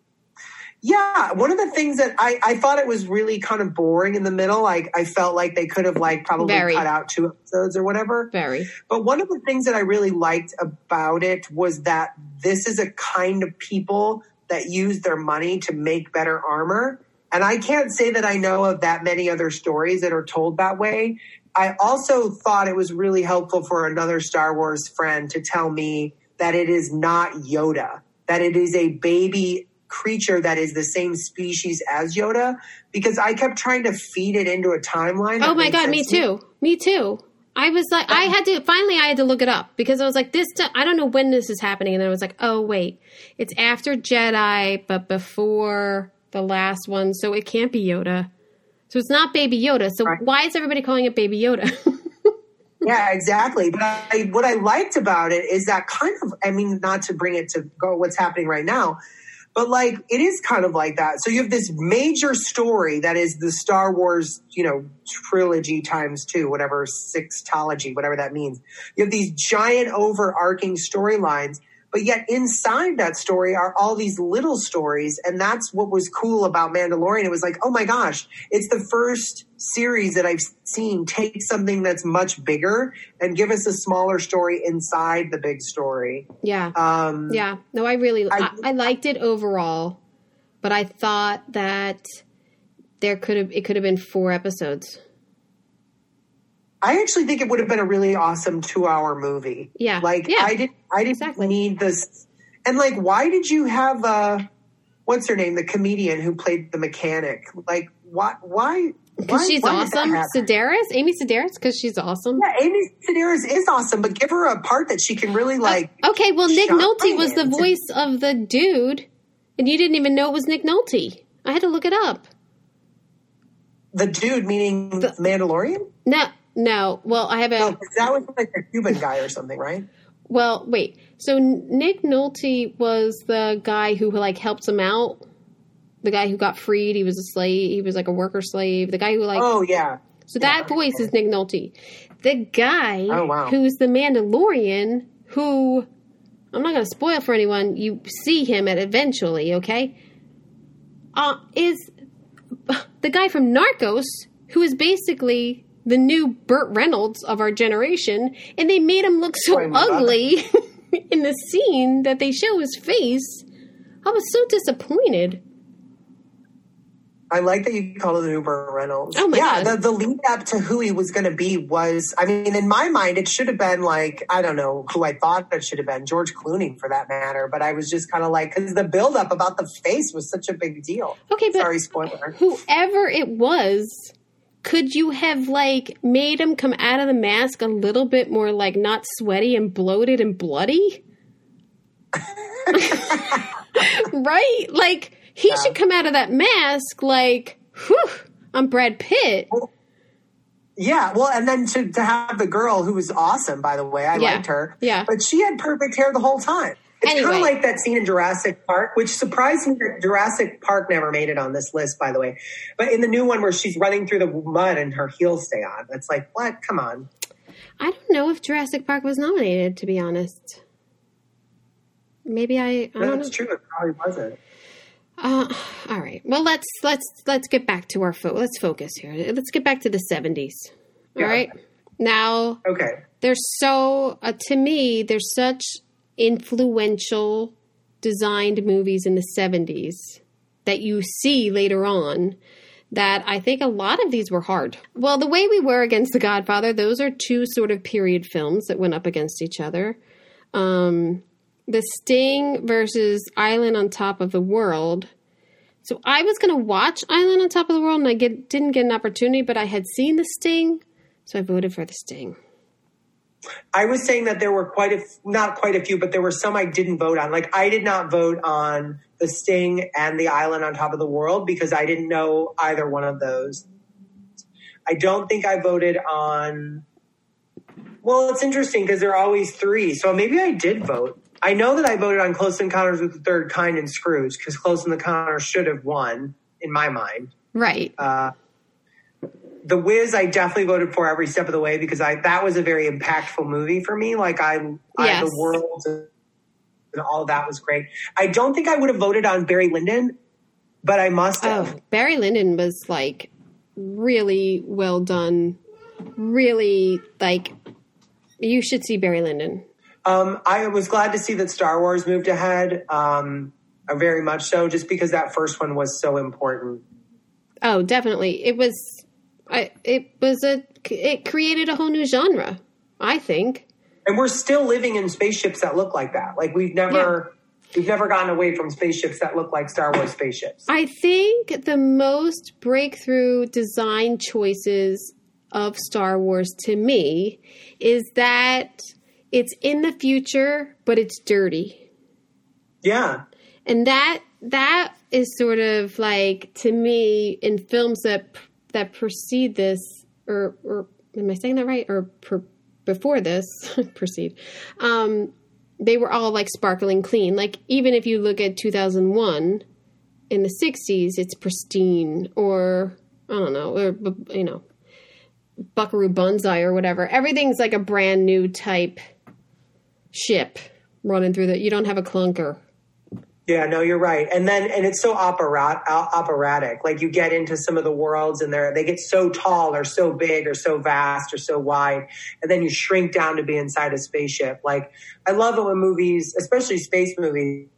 Yeah, one of the things that I, I thought it was really kind of boring in the middle. Like I felt like they could have like probably Very. cut out two episodes or whatever. Very. But one of the things that I really liked about it was that this is a kind of people that use their money to make better armor. And I can't say that I know of that many other stories that are told that way. I also thought it was really helpful for another Star Wars friend to tell me that it is not Yoda, that it is a baby creature that is the same species as Yoda, because I kept trying to feed it into a timeline. Oh my God, me too. Me too. I was like, I had to, finally I had to look it up because I was like, this, I don't know when this is happening. And then I was like, oh wait, it's after Jedi, but before the last one. So it can't be Yoda. So it's not Baby Yoda. So right. Why is everybody calling it Baby Yoda? Yeah, exactly. But I, what I liked about it is that kind of, I mean, not to bring it to go what's happening right now, but like, it is kind of like that. So you have this major story that is the Star Wars, you know, trilogy times two, whatever, sixtology, whatever that means. You have these giant overarching storylines, but but yet inside that story are all these little stories. And that's what was cool about Mandalorian. It was like, oh my gosh, it's the first series that I've seen take something that's much bigger and give us a smaller story inside the big story. Yeah. Um, yeah. No, I really, I, I, I liked it overall, but I thought that there could have, it could have been four episodes. I actually think it would have been a really awesome two-hour movie. Yeah, like yeah, I didn't, I didn't exactly. need this. And like, why did you have uh, what's her name, the comedian who played the mechanic? Like, why? Why? Because she's why awesome, Sedaris, Amy Sedaris. Because she's awesome. Yeah, Amy Sedaris is awesome, but give her a part that she can really like. Oh, okay, well, Nick Nolte was the in. voice of the dude, and you didn't even know it was Nick Nolte. I had to look it up. The dude, meaning the Mandalorian? No. No, well, I have a... No, that was like a Cuban guy or something, right? Well, wait. So Nick Nolte was the guy who, like, helped him out. The guy who got freed. He was a slave. He was, like, a worker slave. The guy who, like... Oh, yeah. So yeah. that voice is Nick Nolte. The guy oh, wow. who's the Mandalorian, who... I'm not going to spoil for anyone. You see him at eventually, okay? Uh, is the guy from Narcos, who is basically... the new Burt Reynolds of our generation, and they made him look so oh, ugly in the scene that they show his face. I was so disappointed. I like that you called it the new Burt Reynolds. Oh my yeah, God. The, the lead up to who he was going to be was, I mean, in my mind, it should have been like, I don't know who I thought it should have been, George Clooney for that matter, but I was just kind of like, because the buildup about the face was such a big deal. Okay, but Sorry, spoiler. Whoever it was... could you have, like, made him come out of the mask a little bit more, like, not sweaty and bloated and bloody? Right? Like, he yeah. should come out of that mask like, whew, I'm Brad Pitt. Well, yeah, well, and then to, to have the girl who was awesome, by the way. I yeah. liked her. Yeah. But she had perfect hair the whole time. It's anyway. kind of like that scene in Jurassic Park, which surprised me that Jurassic Park never made it on this list, by the way. But in the new one where she's running through the mud and her heels stay on, it's like, what? Come on. I don't know if Jurassic Park was nominated, to be honest. Maybe I. I no, don't that's know. true. It probably wasn't. Uh, all right. Well, let's let's let's get back to our fo- let's focus here. Let's get back to the seventies. All yeah. right. Now. Okay. There's so uh, to me, there's such influential designed movies in the seventies that you see later on that I think a lot of these were hard. Well, The Way We Were against The Godfather, those are two sort of period films that went up against each other. Um, The Sting versus Island on Top of the World. So I was going to watch Island on Top of the World and I get, didn't get an opportunity, but I had seen The Sting, so I voted for The Sting. I was saying that there were quite a, not quite a few, but there were some I didn't vote on. Like I did not vote on The Sting and The Island on Top of the World because I didn't know either one of those. I don't think I voted on, well, it's interesting because there are always three. So maybe I did vote. I know that I voted on Close Encounters with the Third Kind and Scrooge because Close Encounters should have won in my mind. Right. Uh, The Wiz, I definitely voted for every step of the way because I that was a very impactful movie for me. Like I, yes. I the world and all of that was great. I don't think I would have voted on Barry Lyndon, but I must have. Oh, Barry Lyndon was like really well done. Really, like you should see Barry Lyndon. Um, I was glad to see that Star Wars moved ahead. Um, very much so, just because that first one was so important. Oh, definitely, it was. I, it was a, it created a whole new genre, I think. And we're still living in spaceships that look like that. Like we've never, yeah. we've never gotten away from spaceships that look like Star Wars spaceships. I think the most breakthrough design choices of Star Wars to me is that it's in the future, but it's dirty. Yeah. And that, that is sort of like, to me, in films that that precede this, or, or am I saying that right? Or per, before this, precede, um, they were all like sparkling clean. Like even if you look at two thousand one in the sixties, it's pristine, or I don't know, or you know, Buckaroo Banzai or whatever. Everything's like a brand new type ship, running through that. You don't have a clunker. Yeah, no, you're right. And then, and it's so operat, operatic. Like you get into some of the worlds and they're, they get so tall or so big or so vast or so wide. And then you shrink down to be inside a spaceship. Like I love it when movies, especially space movies,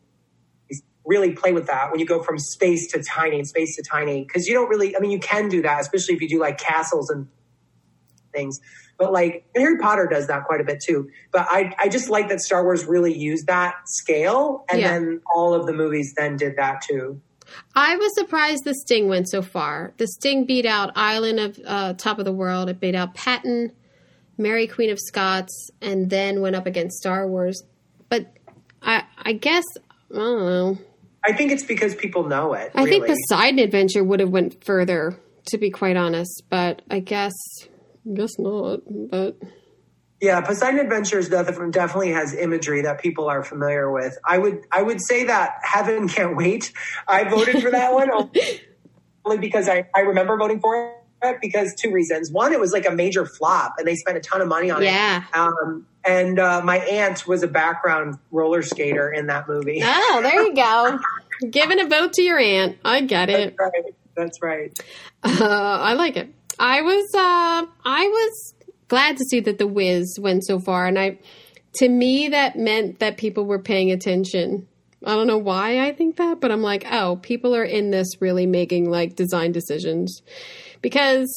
really play with that when you go from space to tiny and space to tiny. Cause you don't really, I mean, you can do that, especially if you do like castles and things. But like Harry Potter does that quite a bit too. But I, I just like that Star Wars really used that scale. And yeah. then all of the movies then did that too. I was surprised the Sting went so far. The Sting beat out Island of uh, Top of the World. It beat out Patton, Mary Queen of Scots, and then went up against Star Wars. But I, I guess, I don't know. I think it's because people know it. I really. think Poseidon Adventure would have went further, to be quite honest. But I guess... Guess not, but yeah, Poseidon Adventures definitely has imagery that people are familiar with. I would I would say that Heaven Can't Wait. I voted for that one only because I, I remember voting for it because two reasons. One, it was like a major flop and they spent a ton of money on yeah. it. Um, and uh, my aunt was a background roller skater in that movie. Oh, there you go. Giving a vote to your aunt. I get it. That's right. That's right. Uh, I like it. I was uh, I was glad to see that The Wiz went so far, and I, to me, that meant that people were paying attention. I don't know why I think that, but I'm like, oh, people are in this really making like design decisions, because,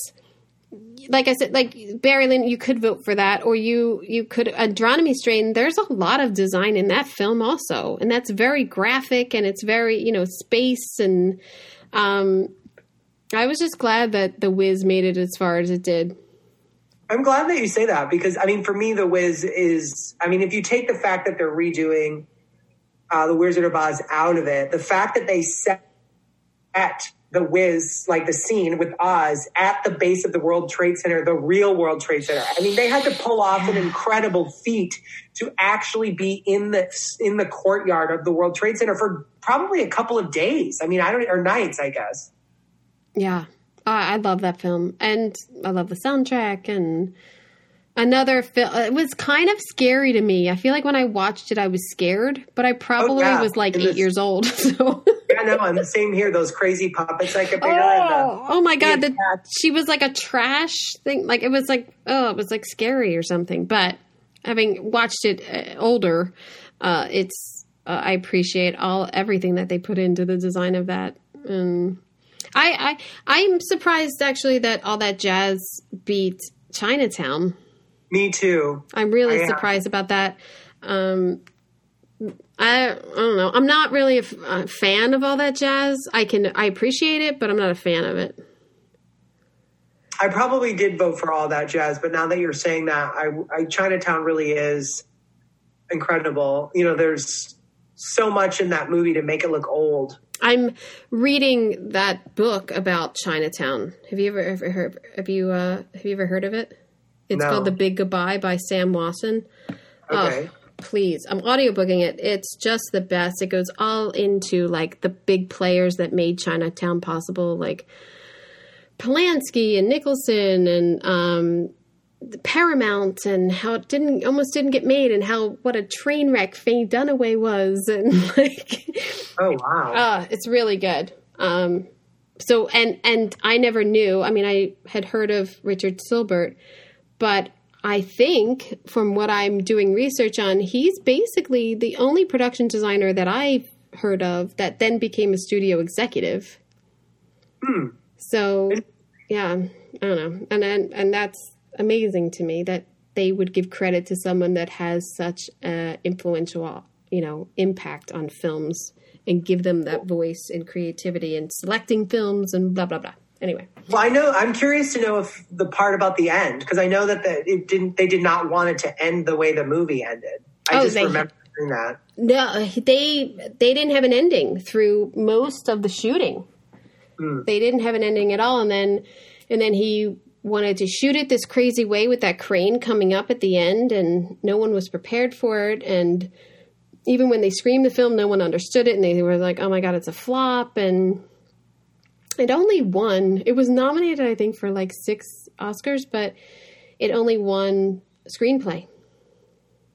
like I said, like Barry Lyndon, you could vote for that, or you you could Andronomy Strain. There's a lot of design in that film also, and that's very graphic and it's very you know space and. Um, I was just glad that The Wiz made it as far as it did. I'm glad that you say that because, I mean, for me, The Wiz is, I mean, if you take the fact that they're redoing uh, The Wizard of Oz out of it, the fact that they set The Wiz, like the scene with Oz at the base of the World Trade Center, the real World Trade Center. I mean, they had to pull off an incredible feat to actually be in the, in the courtyard of the World Trade Center for probably a couple of days. I mean, I don't, or nights, I guess. Yeah, uh, I love that film, and I love the soundtrack, and another film. It was kind of scary to me. I feel like when I watched it, I was scared, but I probably oh, yeah. was like in eight this, years old. So yeah, no, I'm the same here. Those crazy puppets I kept. Oh, the, oh my god, the, she was like a trash thing. Like it was like oh, it was like scary or something. But having watched it uh, older, uh, it's uh, I appreciate all everything that they put into the design of that. And I, I, I'm surprised actually that All That Jazz beat Chinatown. Me too. I'm really I, surprised about that. Um, I, I don't know. I'm not really a, f- a fan of All That Jazz. I can, I appreciate it, but I'm not a fan of it. I probably did vote for All That Jazz, but now that you're saying that, I, I Chinatown really is incredible. You know, there's so much in that movie to make it look old. I'm reading that book about Chinatown. Have you ever, ever heard? Have you uh, have you ever heard of it? It's no. called The Big Goodbye by Sam Wasson. Okay. Oh, please, I'm audiobooking it. It's just the best. It goes all into like the big players that made Chinatown possible, like Polanski and Nicholson and um, Paramount, and how it didn't almost didn't get made, and how what a train wreck Faye Dunaway was, and like oh wow, uh, it's really good. Um, so and and I never knew. I mean, I had heard of Richard Silbert, but I think from what I'm doing research on, he's basically the only production designer that I've heard of that then became a studio executive. Hmm. So yeah, I don't know, and and and that's amazing to me that they would give credit to someone that has such an influential, you know, impact on films and give them that voice and creativity and selecting films and blah, blah, blah. Anyway. Well, I know, I'm curious to know if the part about the end, because I know that the, it didn't, they did not want it to end the way the movie ended. I oh, just they, remember that. No, they, they didn't have an ending through most of the shooting. Mm. They didn't have an ending at all. And then, and then he wanted to shoot it this crazy way with that crane coming up at the end, and no one was prepared for it. And even when they screened the film, no one understood it, and they were like, oh my God, it's a flop. And it only won. It was nominated, I think, for like six Oscars, but it only won screenplay.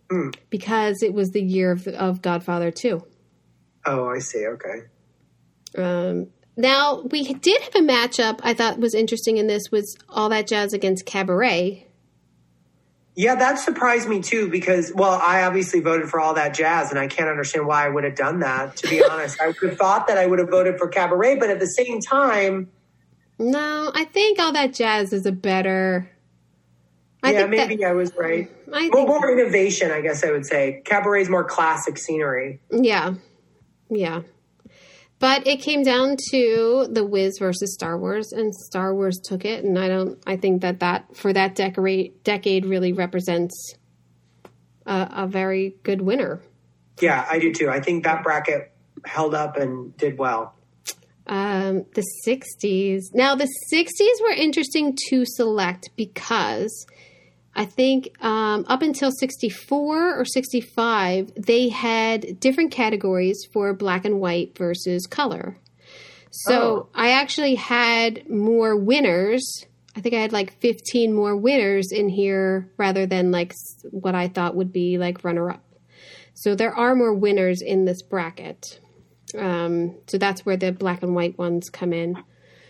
Hmm. because it was the year of, of Godfather two. Oh, I see. Okay. Um, now, we did have a matchup I thought was interesting in this was All That Jazz against Cabaret. Yeah, that surprised me too because, well, I obviously voted for All That Jazz, and I can't understand why I would have done that, to be honest. I would have thought that I would have voted for Cabaret, but at the same time... No, I think All That Jazz is a better... I yeah, think maybe that, I was right. I Well, think, more innovation, I guess I would say. Cabaret's more classic scenery. Yeah, yeah. But it came down to The Wiz versus Star Wars, and Star Wars took it. And I don't. I think that that for that decade decade really represents a, a very good winner. Yeah, I do too. I think that bracket held up and did well. Um, the sixties. Now, the sixties were interesting to select because I think um, up until sixty-four or sixty-five, they had different categories for black and white versus color. So Oh. I actually had more winners. I think I had like fifteen more winners in here rather than like s- what I thought would be like runner-up. So there are more winners in this bracket. Um, so that's where the black and white ones come in.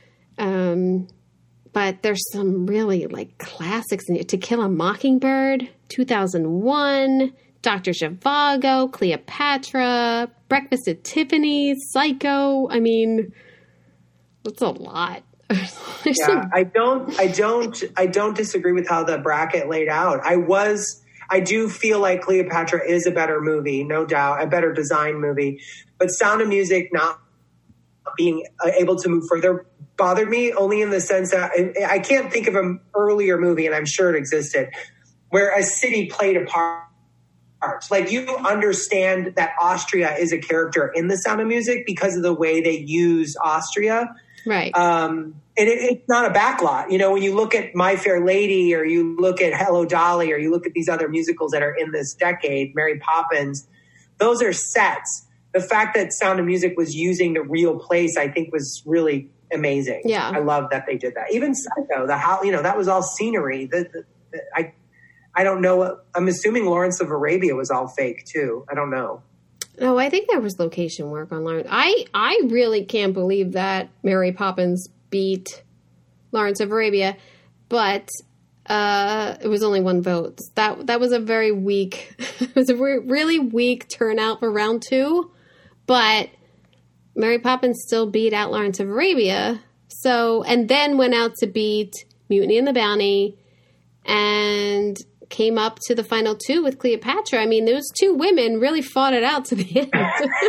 Um, but there's some really like classics in here. To Kill a Mockingbird, two thousand one, Doctor Zhivago, Cleopatra, Breakfast at Tiffany's, Psycho. I mean, that's a lot. There's Yeah, some- I don't, I don't, I don't disagree with how the bracket laid out. I was, I do feel like Cleopatra is a better movie, no doubt, a better design movie. But Sound of Music not being uh, able to move further bothered me only in the sense that I, I can't think of an earlier movie, and I'm sure it existed, where a city played a part. Like you understand that Austria is a character in the Sound of Music because of the way they use Austria. right. Um, and it, it's not a backlot. You know, when you look at My Fair Lady or you look at Hello Dolly or you look at these other musicals that are in this decade, Mary Poppins, those are sets. The fact that Sound of Music was using the real place, I think, was really amazing. Yeah. I love that they did that. Even Psycho, the how you know that was all scenery. The, the, the, I I don't know. I'm assuming Lawrence of Arabia was all fake too. I don't know. No, I think there was location work on Lawrence. I, I really can't believe that Mary Poppins beat Lawrence of Arabia, but uh, it was only one vote. That that was a very weak, it was a re- really weak turnout for round two, but Mary Poppins still beat out Lawrence of Arabia. So, and then went out to beat Mutiny and the Bounty, and came up to the final two with Cleopatra. I mean, those two women really fought it out to the end.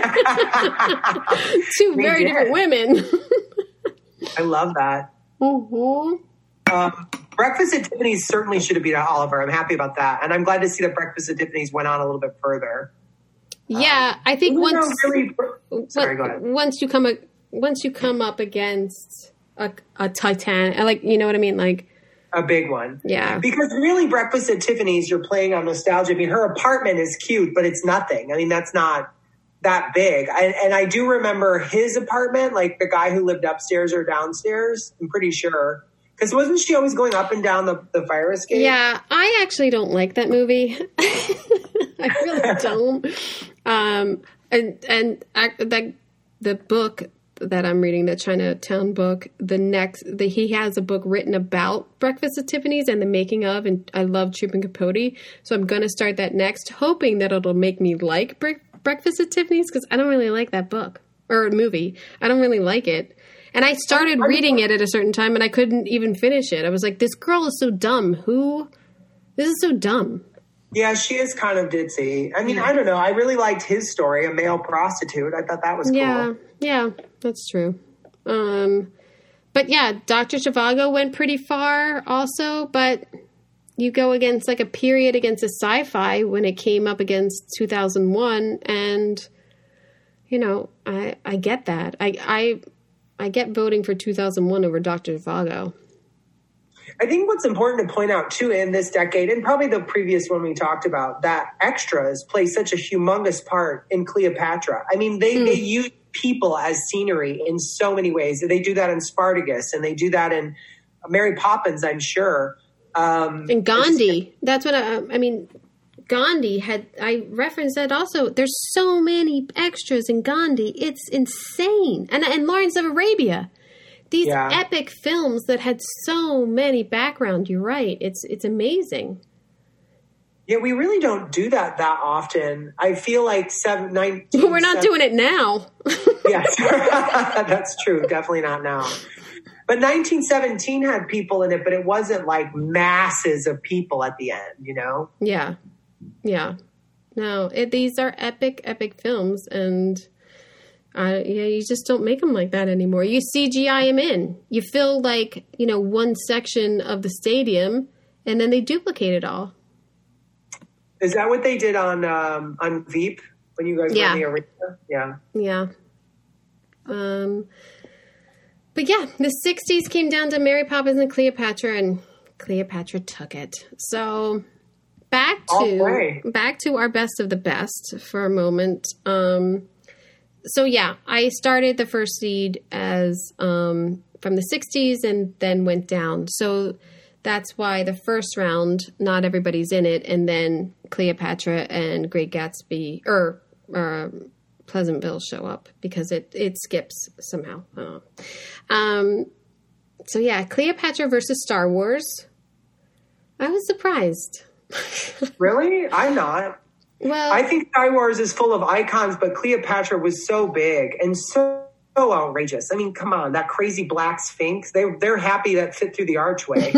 Two They very did. different women. I love that. Mm-hmm. Um, Breakfast at Tiffany's certainly should have beat out Oliver. I'm happy about that, and I'm glad to see that Breakfast at Tiffany's went on a little bit further. Yeah, I think Even once though really, sorry, go ahead. once you come a, once you come up against a, a Titanic, like you know what I mean, like A big one. yeah, Because really, Breakfast at Tiffany's, you're playing on nostalgia. I mean, her apartment is cute, but it's nothing. I mean, that's not that big. I, and I do remember his apartment, like the guy who lived upstairs or downstairs. I'm pretty sure. Because wasn't she always going up and down the, the fire escape? yeah. I actually don't like that movie. I really don't. Um, and and I, that the book that I'm reading, the Chinatown book, the next, the, he has a book written about Breakfast at Tiffany's and the making of, and I love Truman Capote, so I'm going to start that next, hoping that it'll make me like Bre- Breakfast at Tiffany's, because I don't really like that book, or movie. I don't really like it. And I started reading it at a certain time, and I couldn't even finish it. I was like, this girl is so dumb. Who? This is so dumb. Yeah, she is kind of ditzy. I mean, I don't know. I really liked his story, a male prostitute. I thought that was cool. Yeah, yeah, that's true. Um, but yeah, Doctor Zhivago went pretty far also, but you go against like a period against a sci-fi when it came up against two thousand one, and you know, I I get that. I I I get voting for two thousand one over Doctor Zhivago. I think what's important to point out, too, in this decade, and probably the previous one we talked about, that extras play such a humongous part in Cleopatra. I mean, they, mm. they use people as scenery in so many ways. They do that in Spartacus, and they do that in Mary Poppins, I'm sure. Um, and Gandhi. That's what I, I mean, Gandhi had, I referenced that also. There's so many extras in Gandhi. It's insane. And, and Lawrence of Arabia. These yeah. epic films that had so many background. You're right. It's, it's amazing. Yeah, we really don't do that that often. I feel like seven, nine. But we're not seven, doing it now. Yes, that's true. Definitely not now. But nineteen seventeen had people in it, but it wasn't like masses of people at the end, you know? Yeah. Yeah. No, it, these are epic, epic films. And uh, yeah, you just don't make them like that anymore. You C G I them in. You fill like, you know, one section of the stadium and then they duplicate it all. Is that what they did on um, on Veep when you guys yeah. were in the arena? Yeah. Yeah. Um, but yeah, the sixties came down to Mary Poppins and Cleopatra, and Cleopatra took it. So back to back to our best of the best for a moment. Um, so yeah, I started the first seed as um, from the sixties and then went down. So that's why the first round, not everybody's in it, and then Cleopatra and Great Gatsby or uh, Pleasantville show up because it, it skips somehow. Oh. Um, so yeah, Cleopatra versus Star Wars. I was surprised. Really? I'm not. Well, I think Star Wars is full of icons, but Cleopatra was so big and so so outrageous. I mean, come on, that crazy black sphinx. They, they're happy that fit through the archway.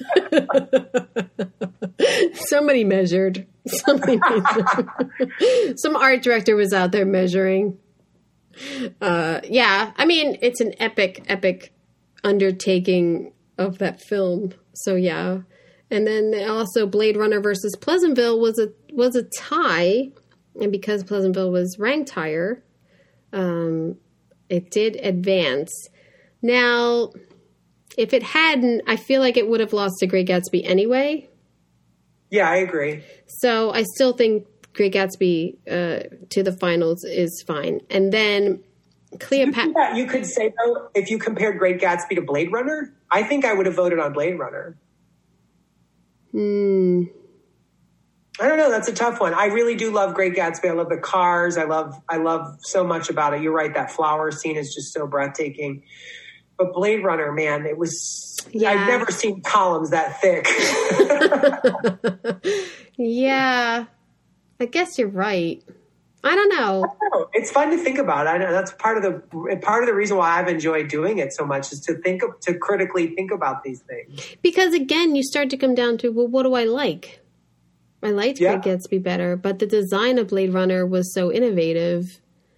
Somebody measured. Somebody measured. Some art director was out there measuring. Uh, yeah, I mean, it's an epic, epic undertaking of that film. So yeah. And then also Blade Runner versus Pleasantville was a was a tie. And because Pleasantville was ranked higher, um, it did advance. Now, if it hadn't, I feel like it would have lost to Great Gatsby anyway. Yeah, I agree. So I still think Great Gatsby uh, to the finals is fine. And then Cleopatra. You could say, though, if you compared Great Gatsby to Blade Runner, I think I would have voted on Blade Runner. Hmm. I don't know. That's a tough one. I really do love Great Gatsby. I love the cars. I love, I love so much about it. You're right. That flower scene is just so breathtaking. But Blade Runner, man, it was, yeah. I've never seen columns that thick. Yeah. I guess you're right. I don't know. I don't know. It's fun to think about. I know that's part of the, part of the reason why I've enjoyed doing it so much is to think of, to critically think about these things. Because again, you start to come down to, well, what do I like? I liked yeah. Great Gatsby better, but the design of Blade Runner was so innovative.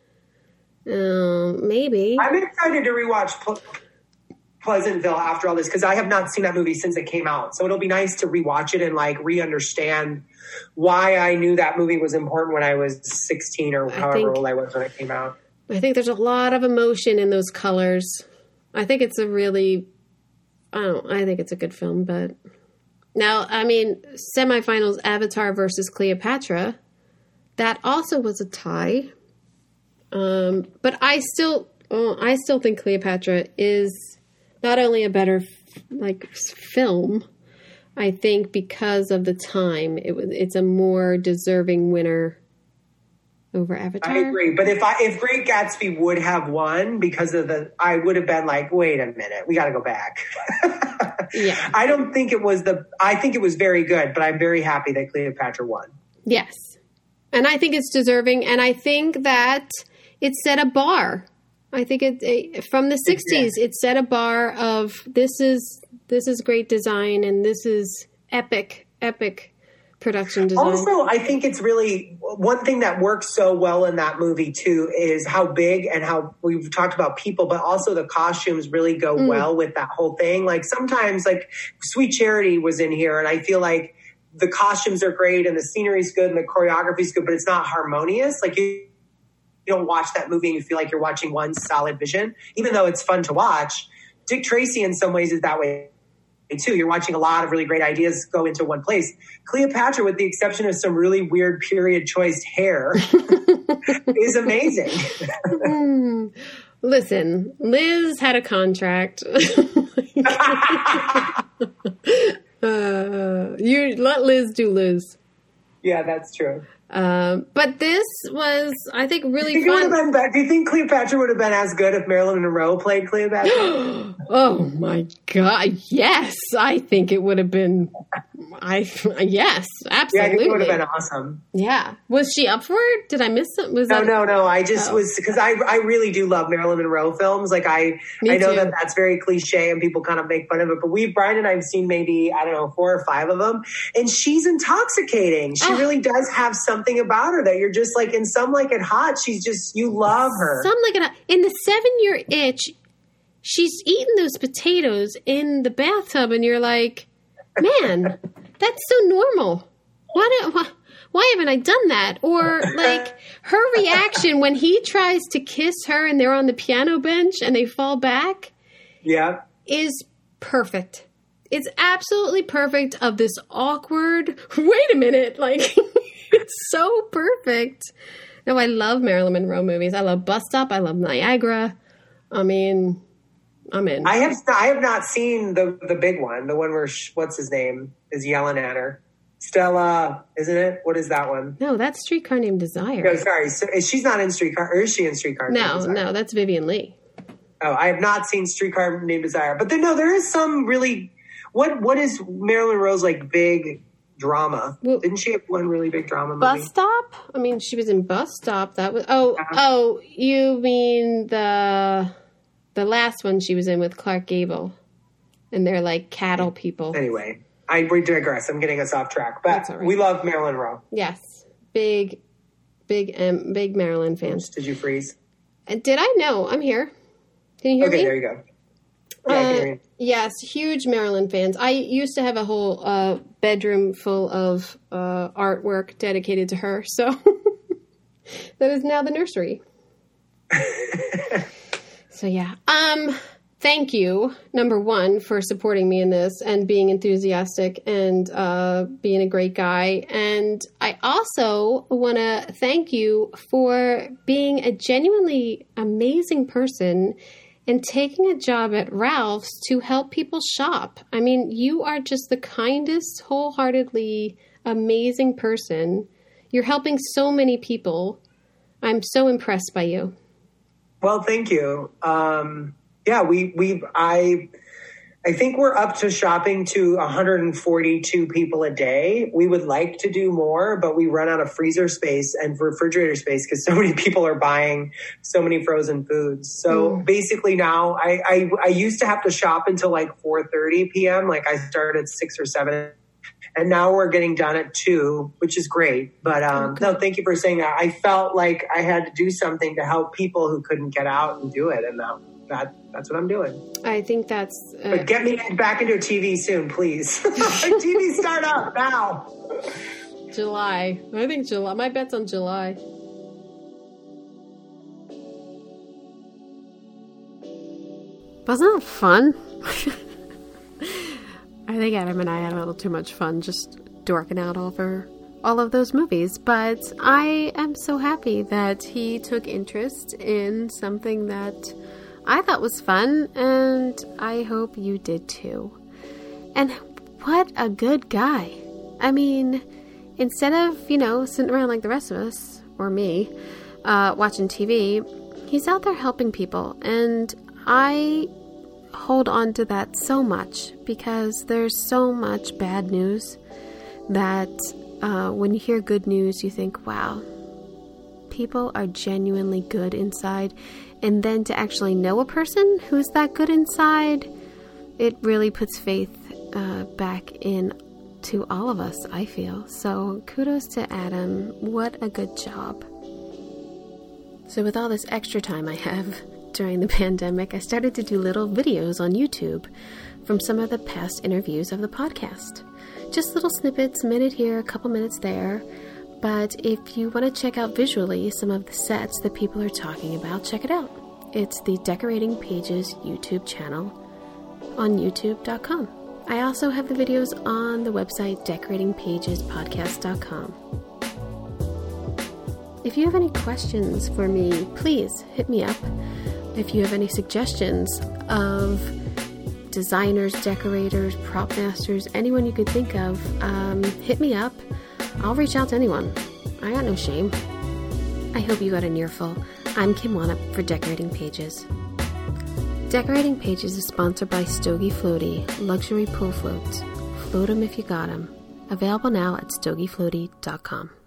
Uh, maybe. I'm excited to rewatch Ple- Pleasantville after all this because I have not seen that movie since it came out. So it'll be nice to rewatch it and like re-understand why I knew that movie was important when I was sixteen or however think, old I was when it came out. I think there's a lot of emotion in those colors. I think it's a really, I don't I think it's a good film, but... Now, I mean, semifinals Avatar versus Cleopatra, that also was a tie. Um, but I still, uh, I still think Cleopatra is not only a better like film. I think because of the time, it was it's a more deserving winner over Avatar. I agree, but if I if Great Gatsby would have won because of the, I would have been like, wait a minute, we got to go back. Yeah, I don't think it was the. I think it was very good, but I'm very happy that Cleopatra won. Yes, and I think it's deserving, and I think that it set a bar. I think it, it from the sixties. Yeah. It set a bar of this is this is great design, and this is epic, epic production design. Also, I think it's really one thing that works so well in that movie too is how big and how we've talked about people, but also the costumes really go mm. well with that whole thing. Like sometimes like Sweet Charity was in here and I feel like the costumes are great and the scenery's good and the choreography's good, but it's not harmonious. Like you, you don't watch that movie and you feel like you're watching one solid vision, even though it's fun to watch. Dick Tracy in some ways is that way too. You're watching a lot of really great ideas go into one place. Cleopatra, with the exception of some really weird period choiced hair, is amazing. mm. Listen, Liz had a contract. uh, you let Liz do Liz. Yeah, that's true. Um, but this was, I think, really do you think fun. Been, do you think Cleopatra would have been as good if Marilyn Monroe played Cleopatra? Oh my God! Yes, I think it would have been. I yes, absolutely. Yeah, I think it would have been awesome. Yeah, was she up for it? Did I miss it? Was no, that... no, no. I just oh. was because I I really do love Marilyn Monroe films. Like I Me I know too. that that's very cliche and people kind of make fun of it, but we Brian and I have seen maybe I don't know four or five of them, and she's intoxicating. She oh. really does have something about her that you're just like in Some Like It Hot. She's just you love her. Some Like It Hot. In The Seven Year Itch, she's eating those potatoes in the bathtub, and you're like, man, that's so normal. Why, why, why haven't I done that? Or like her reaction when he tries to kiss her and they're on the piano bench and they fall back. Yeah, is perfect. It's absolutely perfect of this awkward, wait a minute, like it's so perfect. No, I love Marilyn Monroe movies. I love Bus Stop. I love Niagara. I mean, I'm in. I have I have not seen the the big one, the one where sh- what's his name is yelling at her. Stella, isn't it? What is that one? No, that's Streetcar Named Desire. No, sorry. So, she's not in Streetcar, or is she in Streetcar Named No, Desire? no, that's Vivian Leigh. Oh, I have not seen Streetcar Named Desire. But then, no, there is some really... What What is Marilyn Monroe's, like, big drama? Well, Didn't she have one really big drama movie? Bus Stop? I mean, she was in Bus Stop. That was... Oh, uh-huh. oh, you mean the the last one she was in with Clark Gable. And they're, like, cattle people. Anyway, I we digress. I'm getting us off track. But right. we love Marilyn Monroe. Yes. Big, big, um, big Marilyn fans. Did you freeze? Uh, did I? No, I'm here. Can you hear okay, me? Okay, there you go. Yeah, uh, I can hear you. Yes, huge Marilyn fans. I used to have a whole uh, bedroom full of uh, artwork dedicated to her, so that is now the nursery. So yeah. Um, thank you, number one, for supporting me in this and being enthusiastic and uh, being a great guy. And I also want to thank you for being a genuinely amazing person and taking a job at Ralph's to help people shop. I mean, you are just the kindest, wholeheartedly amazing person. You're helping so many people. I'm so impressed by you. Well, thank you. Um, yeah, we we I I think we're up to shopping to one hundred forty-two people a day. We would like to do more, but we run out of freezer space and refrigerator space because so many people are buying so many frozen foods. So mm. basically now I, I I used to have to shop until like four thirty p.m. Like I started at six or seven. And now we're getting done at two, which is great. But um, okay. no, thank you for saying that. I felt like I had to do something to help people who couldn't get out and do it. And that, that that's what I'm doing. I think that's... Uh, but get me back into T V soon, please. T V start up now. July. I think July. My bet's on July. Wasn't that fun? I think Adam and I had a little too much fun just dorking out over all of those movies, but I am so happy that he took interest in something that I thought was fun, and I hope you did too. And what a good guy. I mean, instead of, you know, sitting around like the rest of us, or me, uh, watching T V, he's out there helping people, and I hold on to that so much because there's so much bad news that uh, when you hear good news, you think, wow, people are genuinely good inside. And then to actually know a person who's that good inside, it really puts faith uh, back in to all of us, I feel. So kudos to Adam. What a good job. So with all this extra time I have during the pandemic, I started to do little videos on YouTube from some of the past interviews of the podcast. Just little snippets, a minute here, a couple minutes there. But if you want to check out visually some of the sets that people are talking about, check it out. It's the Decorating Pages YouTube channel on youtube dot com. I also have the videos on the website decorating pages podcast dot com. If you have any questions for me, please hit me up. If you have any suggestions of designers, decorators, prop masters, anyone you could think of, um, hit me up. I'll reach out to anyone. I got no shame. I hope you got an earful. I'm Kim Wanup for Decorating Pages. Decorating Pages is sponsored by Stogie Floaty, luxury pool floats. Float 'em if you got 'em. Available now at stogie floaty dot com.